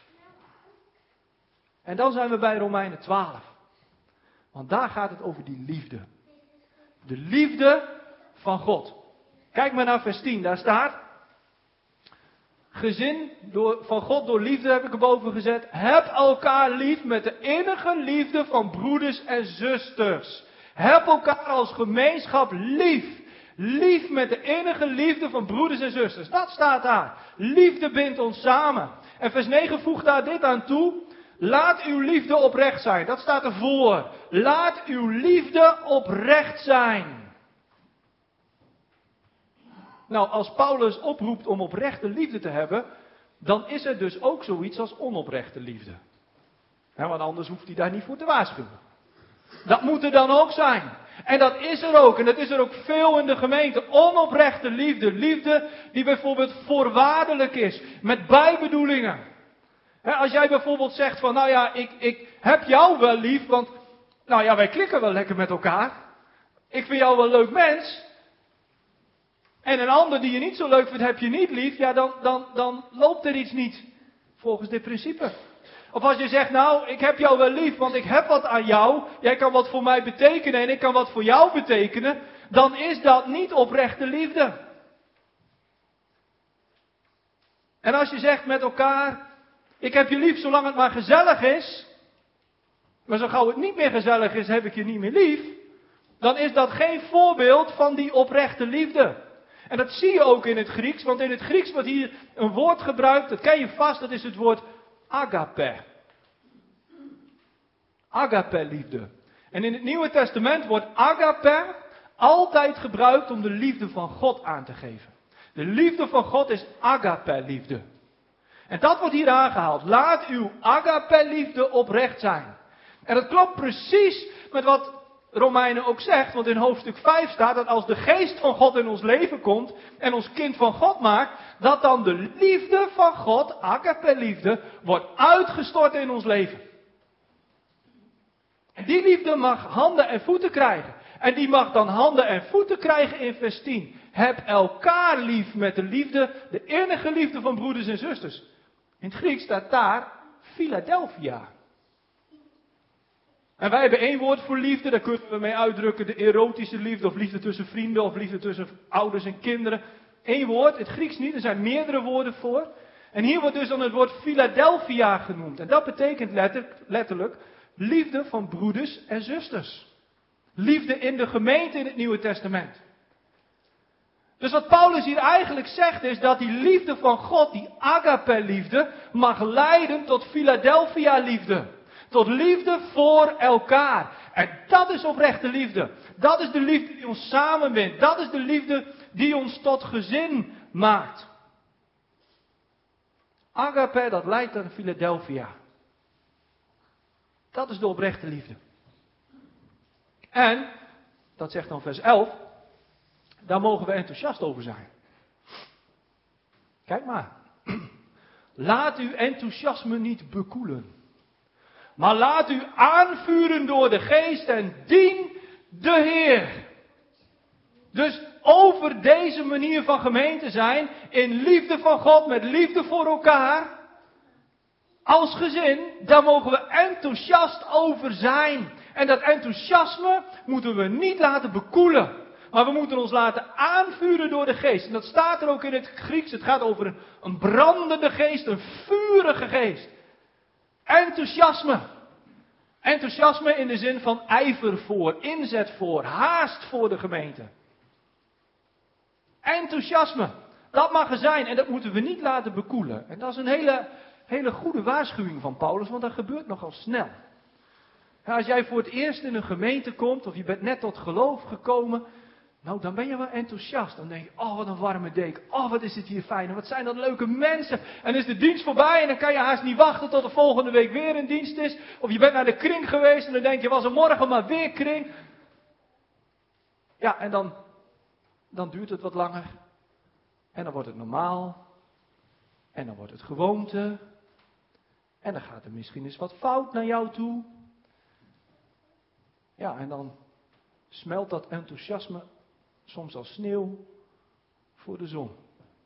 En dan zijn we bij Romeinen 12. Want daar gaat het over die liefde. De liefde van God. Kijk maar naar vers 10, daar staat. Gezin van God door liefde heb ik erboven gezet. Heb elkaar lief met de innige liefde van broeders en zusters. Heb elkaar als gemeenschap lief. Lief met de innige liefde van broeders en zusters. Dat staat daar. Liefde bindt ons samen. En vers 9 voegt daar dit aan toe. Laat uw liefde oprecht zijn. Dat staat ervoor. Laat uw liefde oprecht zijn. Nou, als Paulus oproept om oprechte liefde te hebben, dan is er dus ook zoiets als onoprechte liefde. Want anders hoeft hij daar niet voor te waarschuwen. Dat moet er dan ook zijn. En dat is er ook. En dat is er ook veel in de gemeente. Onoprechte liefde. Liefde die bijvoorbeeld voorwaardelijk is. Met bijbedoelingen. Als jij bijvoorbeeld zegt van, nou ja, ik heb jou wel lief, want, nou ja, wij klikken wel lekker met elkaar. Ik vind jou wel een leuk mens. En een ander die je niet zo leuk vindt, heb je niet lief. Ja, dan loopt er iets niet. Volgens dit principe. Of als je zegt, nou, ik heb jou wel lief, want ik heb wat aan jou. Jij kan wat voor mij betekenen en ik kan wat voor jou betekenen. Dan is dat niet oprechte liefde. En als je zegt met elkaar, ik heb je lief zolang het maar gezellig is. Maar zo gauw het niet meer gezellig is, heb ik je niet meer lief. Dan is dat geen voorbeeld van die oprechte liefde. En dat zie je ook in het Grieks, want in het Grieks wordt hier een woord gebruikt, dat ken je vast, dat is het woord agape. Agape liefde. En in het Nieuwe Testament wordt agape altijd gebruikt om de liefde van God aan te geven. De liefde van God is agape liefde. En dat wordt hier aangehaald. Laat uw agape liefde oprecht zijn. En dat klopt precies met wat Romeinen ook zegt, want in hoofdstuk 5 staat dat als de geest van God in ons leven komt en ons kind van God maakt, dat dan de liefde van God, agape liefde, wordt uitgestort in ons leven. En die liefde mag handen en voeten krijgen. En die mag dan handen en voeten krijgen in vers 10. Heb elkaar lief met de liefde, de innige liefde van broeders en zusters. In het Grieks staat daar Philadelphia. En wij hebben één woord voor liefde, daar kunnen we mee uitdrukken, de erotische liefde, of liefde tussen vrienden, of liefde tussen ouders en kinderen. Eén woord, het Grieks niet, er zijn meerdere woorden voor. En hier wordt dus dan het woord Philadelphia genoemd. En dat betekent letterlijk liefde van broeders en zusters. Liefde in de gemeente in het Nieuwe Testament. Dus wat Paulus hier eigenlijk zegt is dat die liefde van God, die agape liefde, mag leiden tot Philadelphia liefde. Tot liefde voor elkaar. En dat is oprechte liefde. Dat is de liefde die ons samenbindt. Dat is de liefde die ons tot gezin maakt. Agape, dat leidt naar Philadelphia. Dat is de oprechte liefde. En, dat zegt dan vers 11, daar mogen we enthousiast over zijn. Kijk maar. Laat uw enthousiasme niet bekoelen. Maar laat u aanvuren door de Geest en dien de Heer. Dus over deze manier van gemeente zijn, in liefde van God, met liefde voor elkaar, als gezin, daar mogen we enthousiast over zijn. En dat enthousiasme moeten we niet laten bekoelen. Maar we moeten ons laten aanvuren door de Geest. En dat staat er ook in het Grieks. Het gaat over een brandende geest, een vurige geest. Enthousiasme. Enthousiasme in de zin van ijver voor, inzet voor, haast voor de gemeente. Enthousiasme. Dat mag er zijn en dat moeten we niet laten bekoelen. En dat is een hele goede waarschuwing van Paulus, want dat gebeurt nogal snel. Ja, als jij voor het eerst in een gemeente komt, of je bent net tot geloof gekomen, nou dan ben je wel enthousiast. Dan denk je, oh wat een warme deken, oh wat is het hier fijn, en wat zijn dat leuke mensen. En is de dienst voorbij en dan kan je haast niet wachten tot er volgende week weer een dienst is. Of je bent naar de kring geweest en dan denk je, was er morgen maar weer kring. Ja, en dan duurt het wat langer. En dan wordt het normaal. En dan wordt het gewoonte. En dan gaat er misschien eens wat fout naar jou toe. Ja, en dan smelt dat enthousiasme soms als sneeuw voor de zon.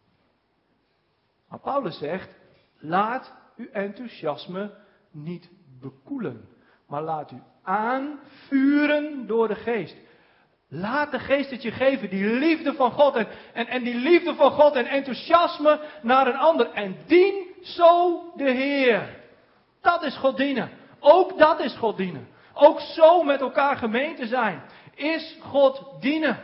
Maar Paulus zegt, laat uw enthousiasme niet bekoelen. Maar laat u aanvuren door de Geest. Laat de Geest het je geven, die liefde van God en die liefde van God en enthousiasme naar een ander. En dien zo de Heer. Dat is God dienen. Ook dat is God dienen. Ook zo met elkaar gemeente zijn, is God dienen.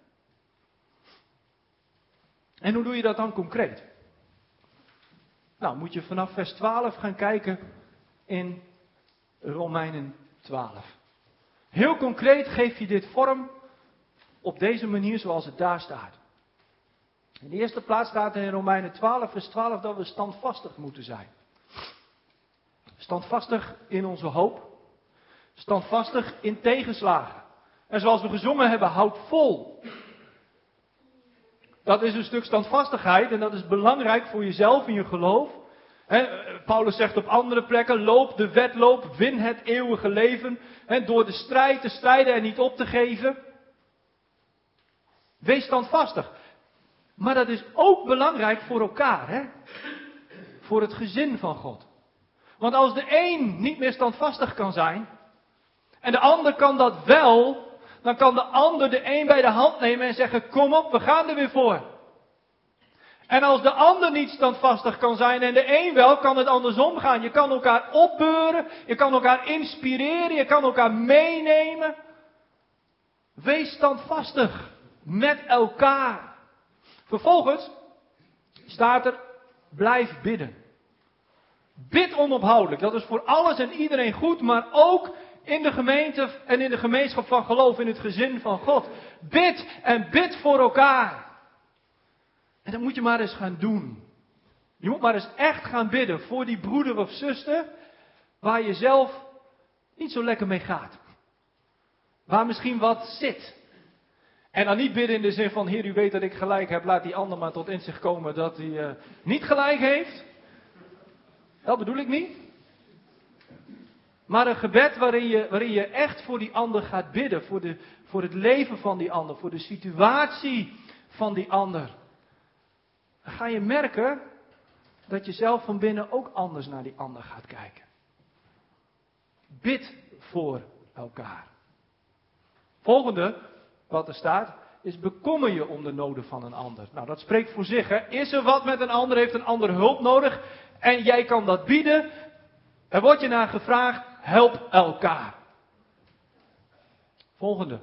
En hoe doe je dat dan concreet? Nou, moet je vanaf vers 12 gaan kijken in Romeinen 12. Heel concreet geef je dit vorm op deze manier zoals het daar staat. In de eerste plaats staat er in Romeinen 12 vers 12 dat we standvastig moeten zijn. Standvastig in onze hoop. Standvastig in tegenslagen. En zoals we gezongen hebben, houd vol. Dat is een stuk standvastigheid en dat is belangrijk voor jezelf in je geloof. Paulus zegt op andere plekken, loop de wedloop, win het eeuwige leven. Door de strijd te strijden en niet op te geven. Wees standvastig. Maar dat is ook belangrijk voor elkaar. Hè? Voor het gezin van God. Want als de een niet meer standvastig kan zijn. En de ander kan dat wel. Dan kan de ander de een bij de hand nemen en zeggen, kom op, we gaan er weer voor. En als de ander niet standvastig kan zijn en de een wel, kan het andersom gaan. Je kan elkaar opbeuren, je kan elkaar inspireren, je kan elkaar meenemen. Wees standvastig met elkaar. Vervolgens staat er, blijf bidden. Bid onophoudelijk, dat is voor alles en iedereen goed, maar ook in de gemeente en in de gemeenschap van geloof, in het gezin van God. Bid en bid voor elkaar. En dat moet je maar eens gaan doen. Je moet maar eens echt gaan bidden voor die broeder of zuster waar je zelf niet zo lekker mee gaat. Waar misschien wat zit. En dan niet bidden in de zin van, Heer, u weet dat ik gelijk heb, laat die ander maar tot inzicht komen dat hij niet gelijk heeft. Dat bedoel ik niet. Maar een gebed waarin je echt voor die ander gaat bidden. Voor het leven van die ander. Voor de situatie van die ander. Dan ga je merken dat je zelf van binnen ook anders naar die ander gaat kijken. Bid voor elkaar. Volgende wat er staat is bekommer je om de noden van een ander. Nou, dat spreekt voor zich. Hè? Is er wat met een ander, heeft een ander hulp nodig en jij kan dat bieden. Er wordt je naar gevraagd, help elkaar. Volgende.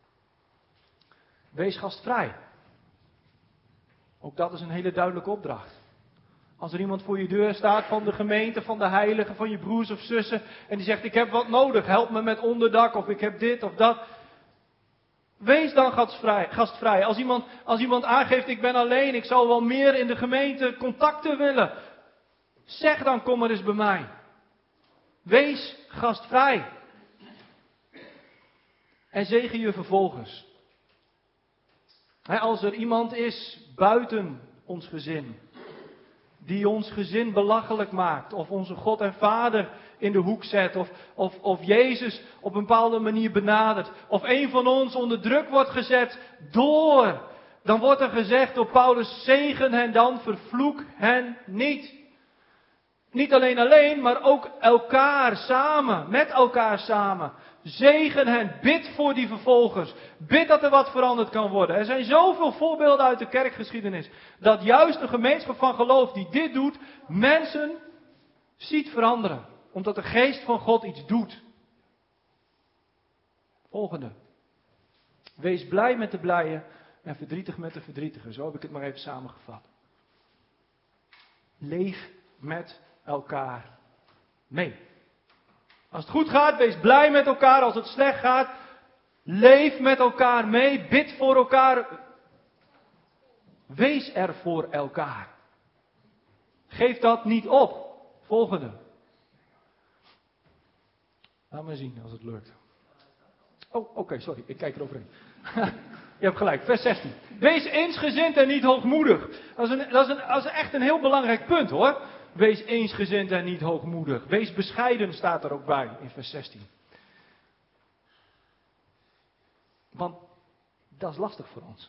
Wees gastvrij. Ook dat is een hele duidelijke opdracht. Als er iemand voor je deur staat van de gemeente, van de heiligen, van je broers of zussen, en die zegt, ik heb wat nodig, help me met onderdak, of ik heb dit of dat. Wees dan gastvrij. Als iemand aangeeft, ik ben alleen, ik zou wel meer in de gemeente contacten willen. Zeg dan, kom maar eens bij mij. Wees gastvrij. En zegen je vervolgens. Als er iemand is buiten ons gezin, die ons gezin belachelijk maakt, of onze God en Vader in de hoek zet. Of Jezus op een bepaalde manier benadert. Of een van ons onder druk wordt gezet door. Dan wordt er gezegd door Paulus, zegen hen dan, vervloek hen niet. Niet alleen, maar ook elkaar samen, met elkaar samen. Zegen hen, bid voor die vervolgers. Bid dat er wat veranderd kan worden. Er zijn zoveel voorbeelden uit de kerkgeschiedenis. Dat juist een gemeenschap van geloof die dit doet, mensen ziet veranderen. Omdat de geest van God iets doet. Volgende. Wees blij met de blijen en verdrietig met de verdrietigen. Zo heb ik het maar even samengevat. Leef met elkaar mee. Als het goed gaat, wees blij met elkaar. Als het slecht gaat, leef met elkaar mee. Bid voor elkaar. Wees er voor elkaar. Geef dat niet op. Volgende. Laat maar zien als het lukt. Oh, oké, sorry. Ik kijk eroverheen. Je hebt gelijk. Vers 16. Wees eensgezind en niet hoogmoedig. Dat is echt een heel belangrijk punt, hoor. Wees eensgezind en niet hoogmoedig. Wees bescheiden staat er ook bij in vers 16. Want dat is lastig voor ons.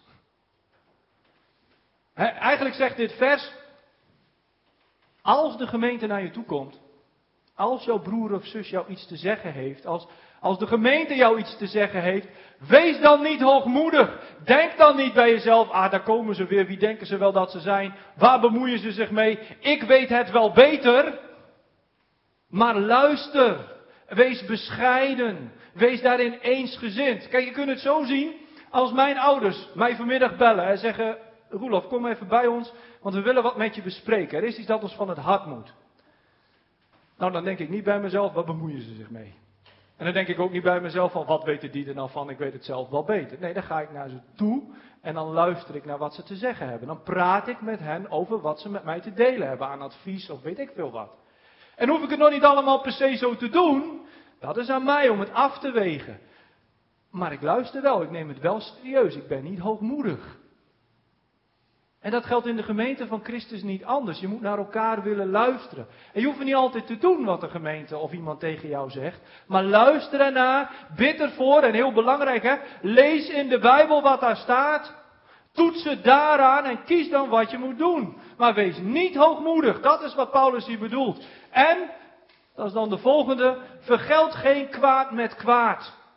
Eigenlijk zegt dit vers, als de gemeente naar je toe komt, als jouw broer of zus jou iets te zeggen heeft, als de gemeente jou iets te zeggen heeft, wees dan niet hoogmoedig. Denk dan niet bij jezelf, daar komen ze weer, wie denken ze wel dat ze zijn? Waar bemoeien ze zich mee? Ik weet het wel beter. Maar luister, wees bescheiden, wees daarin eensgezind. Kijk, je kunt het zo zien, als mijn ouders mij vanmiddag bellen en zeggen, Roelof, kom even bij ons, want we willen wat met je bespreken. Er is iets dat ons van het hart moet. Nou, dan denk ik niet bij mezelf, wat bemoeien ze zich mee? En dan denk ik ook niet bij mezelf van, wat weten die er nou van, ik weet het zelf wel beter. Nee, dan ga ik naar ze toe en dan luister ik naar wat ze te zeggen hebben. Dan praat ik met hen over wat ze met mij te delen hebben aan advies of weet ik veel wat. En hoef ik het nog niet allemaal per se zo te doen, dat is aan mij om het af te wegen. Maar ik luister wel, ik neem het wel serieus, ik ben niet hoogmoedig. En dat geldt in de gemeente van Christus niet anders. Je moet naar elkaar willen luisteren. En je hoeft niet altijd te doen wat de gemeente of iemand tegen jou zegt. Maar luister ernaar, bid ervoor en heel belangrijk lees in de Bijbel wat daar staat. Toets het daaraan en kies dan wat je moet doen. Maar wees niet hoogmoedig, dat is wat Paulus hier bedoelt. En, dat is dan de volgende, vergeld geen kwaad met kwaad.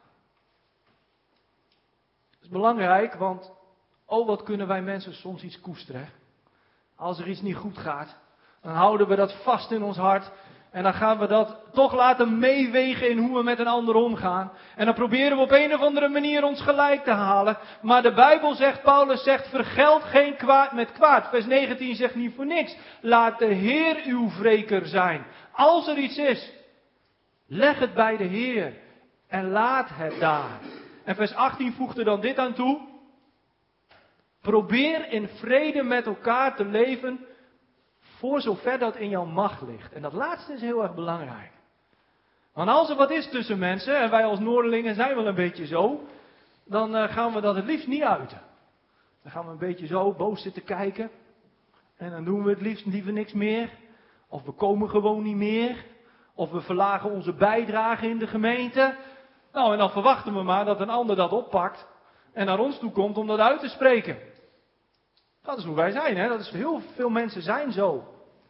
Dat is belangrijk, want wat kunnen wij mensen soms iets koesteren. Als er iets niet goed gaat, dan houden we dat vast in ons hart. En dan gaan we dat toch laten meewegen in hoe we met een ander omgaan. En dan proberen we op een of andere manier ons gelijk te halen. Maar de Bijbel zegt, Paulus zegt, vergeld geen kwaad met kwaad. Vers 19 zegt niet voor niks. Laat de Heer uw wreker zijn. Als er iets is, leg het bij de Heer. En laat het daar. En vers 18 voegt er dan dit aan toe. Probeer in vrede met elkaar te leven, voor zover dat in jouw macht ligt. En dat laatste is heel erg belangrijk. Want als er wat is tussen mensen, en wij als Noorderlingen zijn wel een beetje zo, dan gaan we dat het liefst niet uiten. Dan gaan we een beetje zo boos zitten kijken. En dan doen we het liefst liever niks meer. Of we komen gewoon niet meer. Of we verlagen onze bijdrage in de gemeente. Nou, en dan verwachten we maar dat een ander dat oppakt en naar ons toe komt om dat uit te spreken. Dat is hoe wij zijn, hè? Dat is heel veel mensen zijn zo.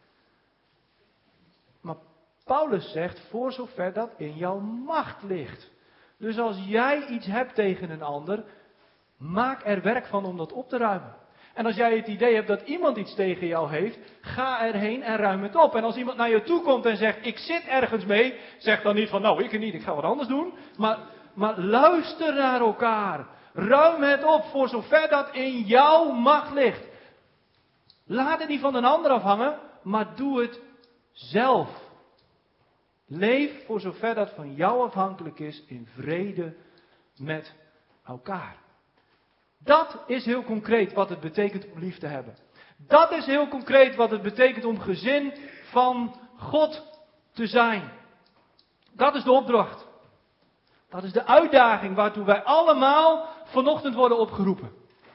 Maar Paulus zegt, voor zover dat in jouw macht ligt. Dus als jij iets hebt tegen een ander, maak er werk van om dat op te ruimen. En als jij het idee hebt dat iemand iets tegen jou heeft, ga erheen en ruim het op. En als iemand naar je toe komt en zegt, ik zit ergens mee, zeg dan niet van, nou ik niet, ik ga wat anders doen. Maar luister naar elkaar. Ruim het op voor zover dat in jouw macht ligt. Laat het niet van een ander afhangen, maar doe het zelf. Leef voor zover dat van jou afhankelijk is in vrede met elkaar. Dat is heel concreet wat het betekent om lief te hebben. Dat is heel concreet wat het betekent om gezin van God te zijn. Dat is de opdracht. Dat is de uitdaging waartoe wij allemaal vanochtend worden opgeroepen.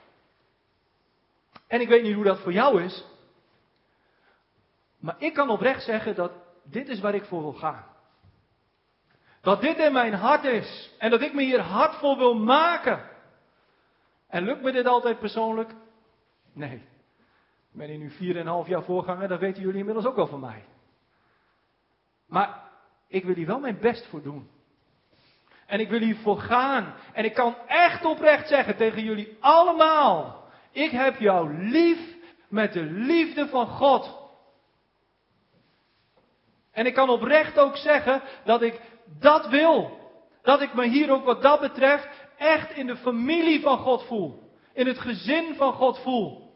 En ik weet niet hoe dat voor jou is. Maar ik kan oprecht zeggen dat dit is waar ik voor wil gaan. Dat dit in mijn hart is. En dat ik me hier hard voor wil maken. En lukt me dit altijd persoonlijk? Nee. Ik ben hier nu 4,5 jaar voorganger, dat weten jullie inmiddels ook wel van mij. Maar ik wil hier wel mijn best voor doen. En ik wil hiervoor gaan. En ik kan echt oprecht zeggen tegen jullie allemaal. Ik heb jou lief met de liefde van God. En ik kan oprecht ook zeggen dat ik dat wil. Dat ik me hier ook wat dat betreft echt in de familie van God voel. In het gezin van God voel.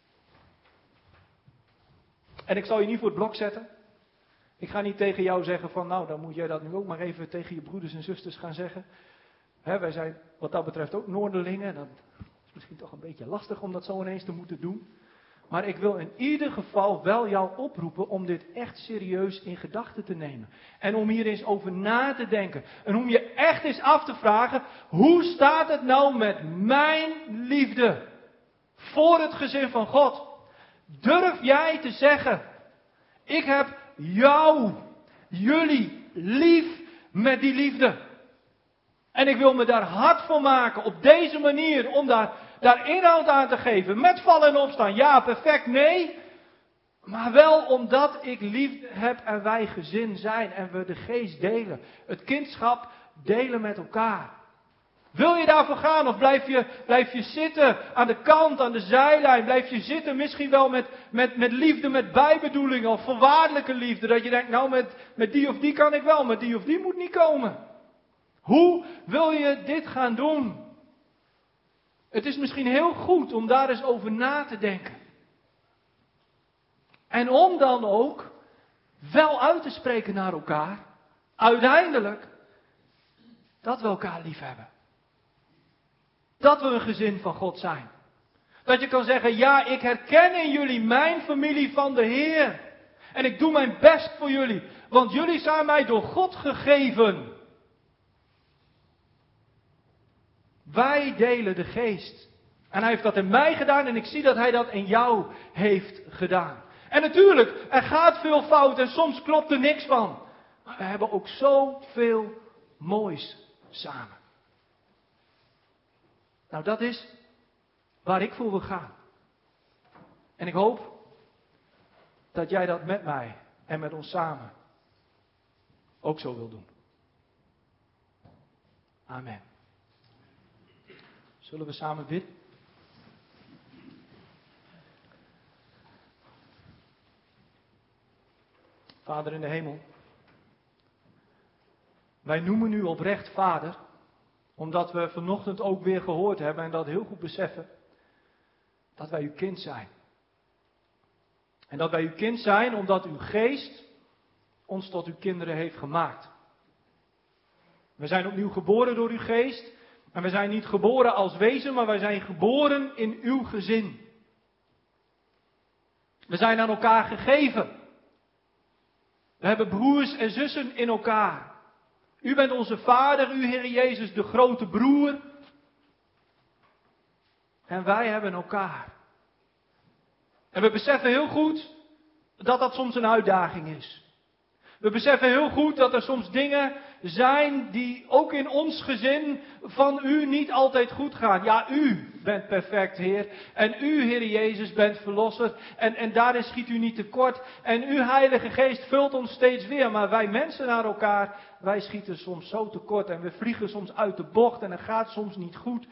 En ik zal je niet voor het blok zetten. Ik ga niet tegen jou zeggen van nou dan moet jij dat nu ook maar even tegen je broeders en zusters gaan zeggen. Wij zijn wat dat betreft ook Noorderlingen. Dat is misschien toch een beetje lastig om dat zo ineens te moeten doen. Maar ik wil in ieder geval wel jou oproepen om dit echt serieus in gedachten te nemen. En om hier eens over na te denken. En om je echt eens af te vragen, hoe staat het nou met mijn liefde voor het gezin van God? Durf jij te zeggen, ik heb jullie lief met die liefde. En ik wil me daar hard voor maken op deze manier om daar inhoud aan te geven. Met vallen en opstaan. Ja, perfect. Nee. Maar wel omdat ik liefde heb en wij gezin zijn. En we de geest delen. Het kindschap delen met elkaar. Wil je daarvoor gaan of blijf je zitten aan de kant, aan de zijlijn? Blijf je zitten misschien wel met liefde, met bijbedoelingen of voorwaardelijke liefde. Dat je denkt, nou met die of die kan ik wel, met die of die moet niet komen. Hoe wil je dit gaan doen? Het is misschien heel goed om daar eens over na te denken. En om dan ook wel uit te spreken naar elkaar. Uiteindelijk dat we elkaar lief hebben. Dat we een gezin van God zijn. Dat je kan zeggen, ja, ik herken in jullie mijn familie van de Heer. En ik doe mijn best voor jullie. Want jullie zijn mij door God gegeven. Wij delen de geest. En hij heeft dat in mij gedaan en ik zie dat hij dat in jou heeft gedaan. En natuurlijk, er gaat veel fout en soms klopt er niks van. Maar we hebben ook zoveel moois samen. Nou, dat is waar ik voor wil gaan. En ik hoop dat jij dat met mij en met ons samen ook zo wil doen. Amen. Zullen we samen bidden? Vader in de hemel. Wij noemen u oprecht Vader. Omdat we vanochtend ook weer gehoord hebben en dat heel goed beseffen. Dat wij uw kind zijn. En dat wij uw kind zijn omdat uw geest ons tot uw kinderen heeft gemaakt. We zijn opnieuw geboren door uw geest. En we zijn niet geboren als wezen, maar wij zijn geboren in uw gezin. We zijn aan elkaar gegeven. We hebben broers en zussen in elkaar. U bent onze vader, u Heer Jezus, de grote broer. En wij hebben elkaar. En we beseffen heel goed dat dat soms een uitdaging is. We beseffen heel goed dat er soms dingen zijn die ook in ons gezin van u niet altijd goed gaan. Ja, u bent perfect, Heer. En u, Heer Jezus, bent verlosser. En daarin schiet u niet tekort. En uw Heilige Geest vult ons steeds weer. Maar wij mensen naar elkaar, wij schieten soms zo tekort. En we vliegen soms uit de bocht en het gaat soms niet goed.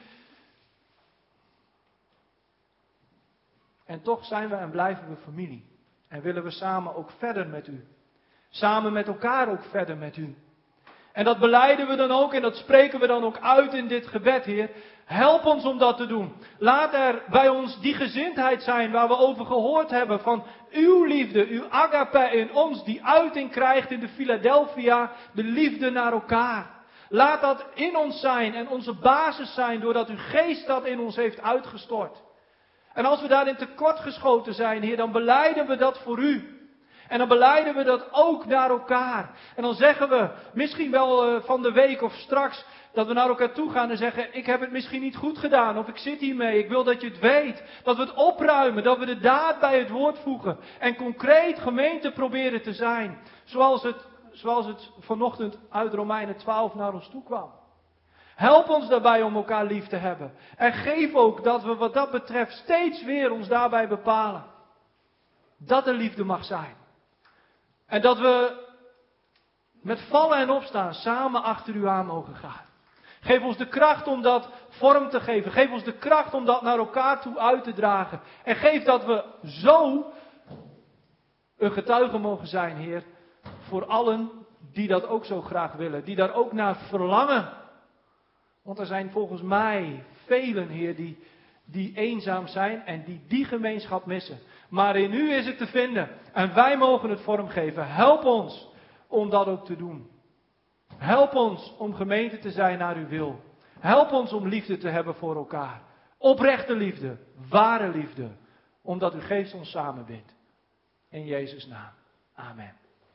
En toch zijn we en blijven we familie. En willen we samen ook verder met u. Samen met elkaar ook verder met u. En dat belijden we dan ook en dat spreken we dan ook uit in dit gebed, Heer. Help ons om dat te doen. Laat er bij ons die gezindheid zijn waar we over gehoord hebben van uw liefde, uw agape in ons, die uiting krijgt in de Philadelphia, de liefde naar elkaar. Laat dat in ons zijn en onze basis zijn doordat uw geest dat in ons heeft uitgestort. En als we daarin tekortgeschoten zijn, Heer, dan belijden we dat voor u. En dan belijden we dat ook naar elkaar. En dan zeggen we, misschien wel van de week of straks, dat we naar elkaar toe gaan en zeggen, ik heb het misschien niet goed gedaan. Of ik zit hiermee, ik wil dat je het weet. Dat we het opruimen, dat we de daad bij het woord voegen. En concreet gemeente proberen te zijn. Zoals het zoals het vanochtend uit Romeinen 12 naar ons toe kwam. Help ons daarbij om elkaar lief te hebben. En geef ook dat we wat dat betreft steeds weer ons daarbij bepalen. Dat er liefde mag zijn. En dat we met vallen en opstaan samen achter u aan mogen gaan. Geef ons de kracht om dat vorm te geven. Geef ons de kracht om dat naar elkaar toe uit te dragen. En geef dat we zo een getuige mogen zijn, Heer, voor allen die dat ook zo graag willen. Die daar ook naar verlangen. Want er zijn volgens mij velen, Heer, die eenzaam zijn en die gemeenschap missen. Maar in u is het te vinden. En wij mogen het vormgeven. Help ons om dat ook te doen. Help ons om gemeente te zijn naar uw wil. Help ons om liefde te hebben voor elkaar. Oprechte liefde, ware liefde. Omdat uw geest ons samenbindt. In Jezus' naam. Amen.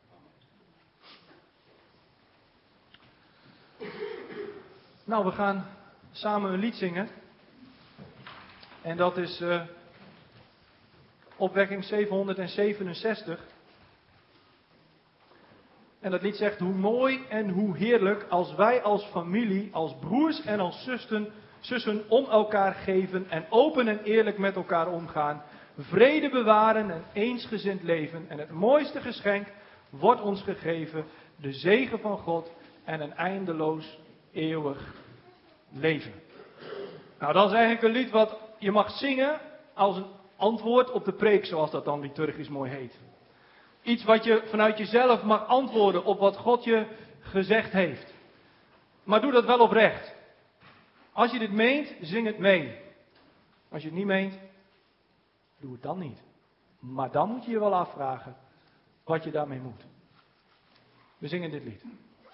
Nou, we gaan samen een lied zingen. En dat is opwekking 767. En dat lied zegt, hoe mooi en hoe heerlijk als wij als familie, als broers en als zussen om elkaar geven en open en eerlijk met elkaar omgaan. Vrede bewaren en eensgezind leven. En het mooiste geschenk wordt ons gegeven, de zegen van God en een eindeloos eeuwig leven. Nou, dat is eigenlijk een lied wat je mag zingen als een antwoord op de preek, zoals dat dan liturgisch mooi heet. Iets wat je vanuit jezelf mag antwoorden op wat God je gezegd heeft. Maar doe dat wel oprecht. Als je dit meent, zing het mee. Als je het niet meent, doe het dan niet. Maar dan moet je je wel afvragen wat je daarmee moet. We zingen dit lied.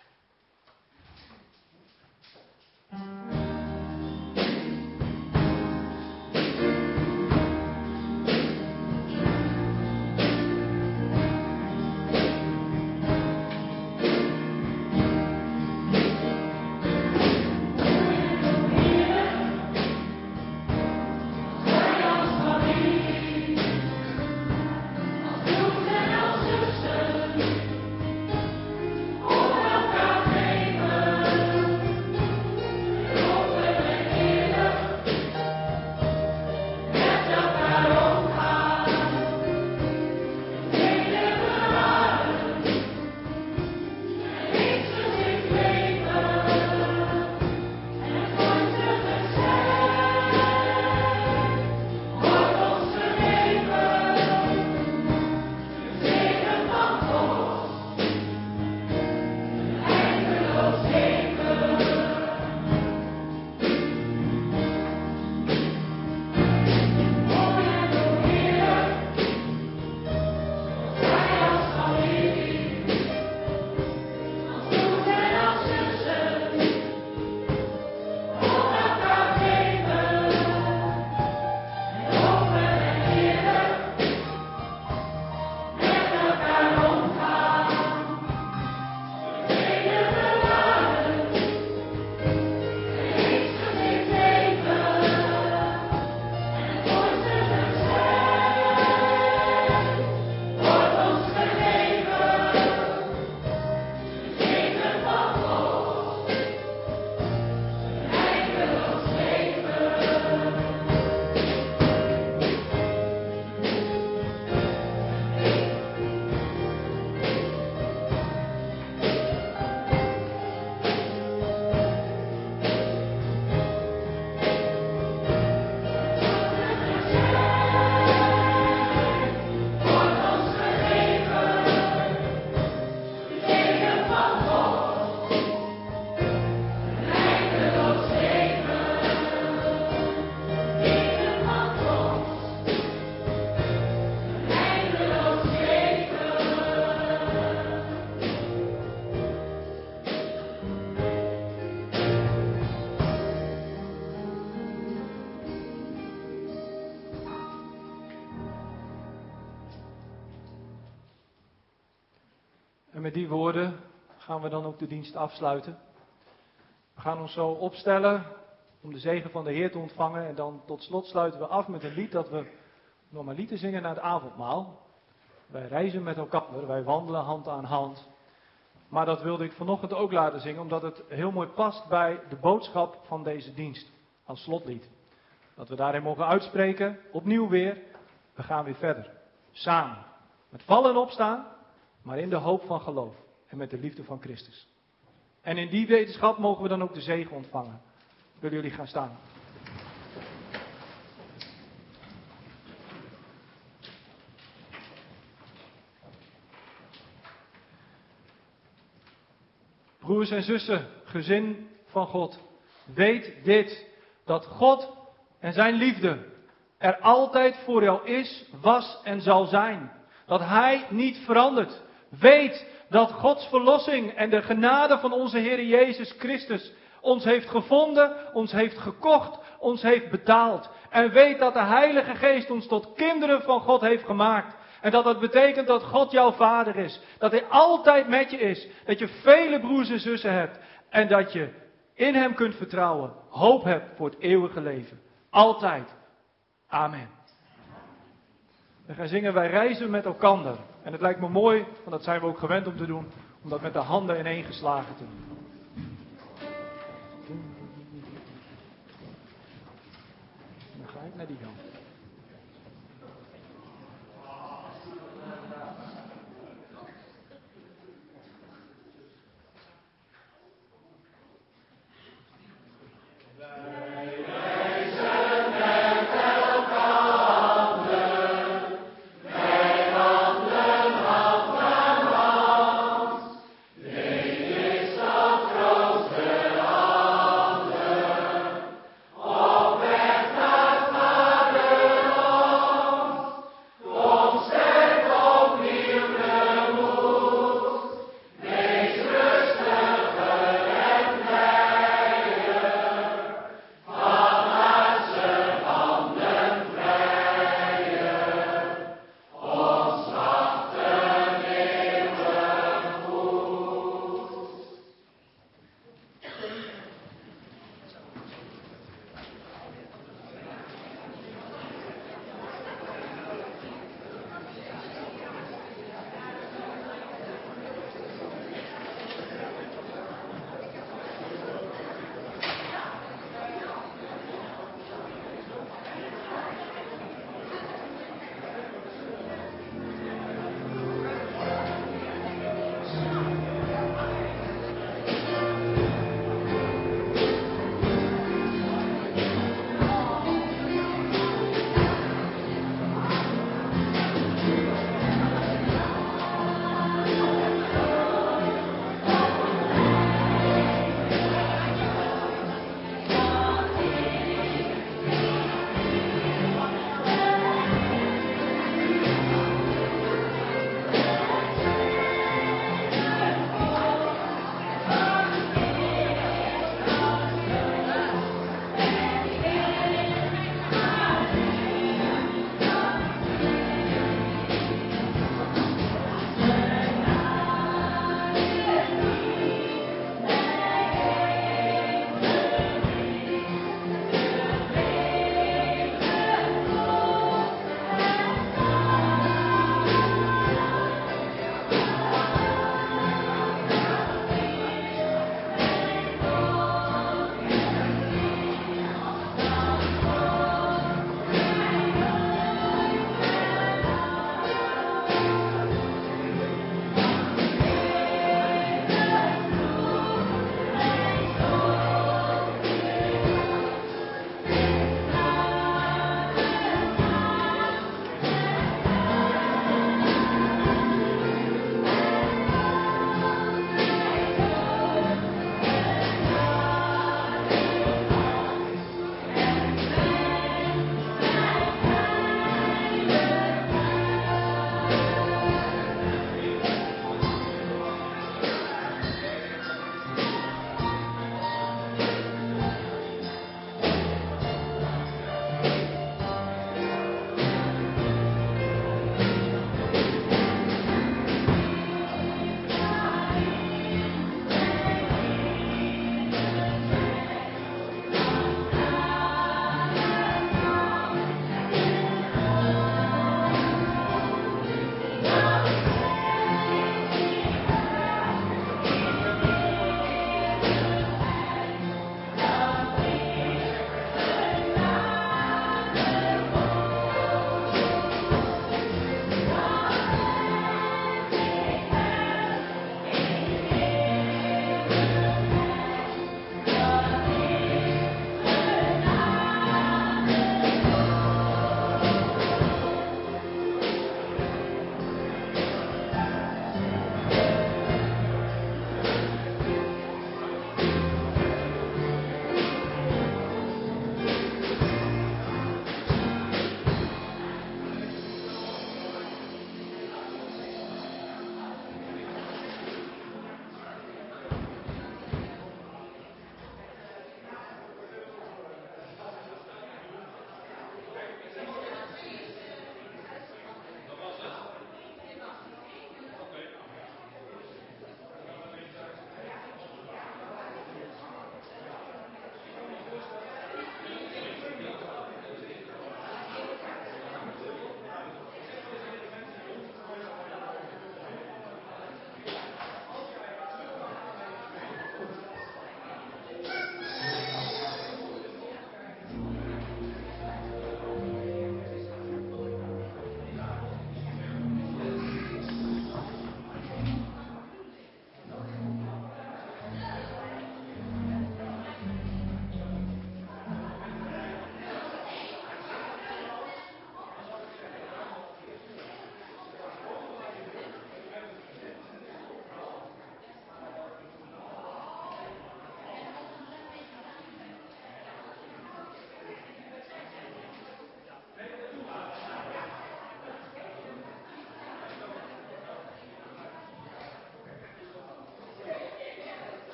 En met die woorden gaan we dan ook de dienst afsluiten. We gaan ons zo opstellen om de zegen van de Heer te ontvangen. En dan tot slot sluiten we af met een lied dat we normaliter zingen naar het avondmaal. Wij reizen met elkaar, wij wandelen hand aan hand. Maar dat wilde ik vanochtend ook laten zingen, omdat het heel mooi past bij de boodschap van deze dienst. Als slotlied. Dat we daarin mogen uitspreken, opnieuw weer, we gaan weer verder. Samen. Met vallen en opstaan, maar in de hoop van geloof. En met de liefde van Christus. En in die wetenschap mogen we dan ook de zegen ontvangen. Willen jullie gaan staan? Broers en zussen, gezin van God, weet dit, dat God en zijn liefde er altijd voor jou is, was en zal zijn. Dat Hij niet verandert. Weet dat Gods verlossing en de genade van onze Heer Jezus Christus ons heeft gevonden, ons heeft gekocht, ons heeft betaald. En weet dat de Heilige Geest ons tot kinderen van God heeft gemaakt. En dat dat betekent dat God jouw vader is. Dat Hij altijd met je is. Dat je vele broers en zussen hebt. En dat je in Hem kunt vertrouwen. Hoop hebt voor het eeuwige leven. Altijd. Amen. We gaan zingen, wij reizen met elkander. En het lijkt me mooi, want dat zijn we ook gewend om te doen. Om dat met de handen ineengeslagen te doen. Dan ga ik naar die kant.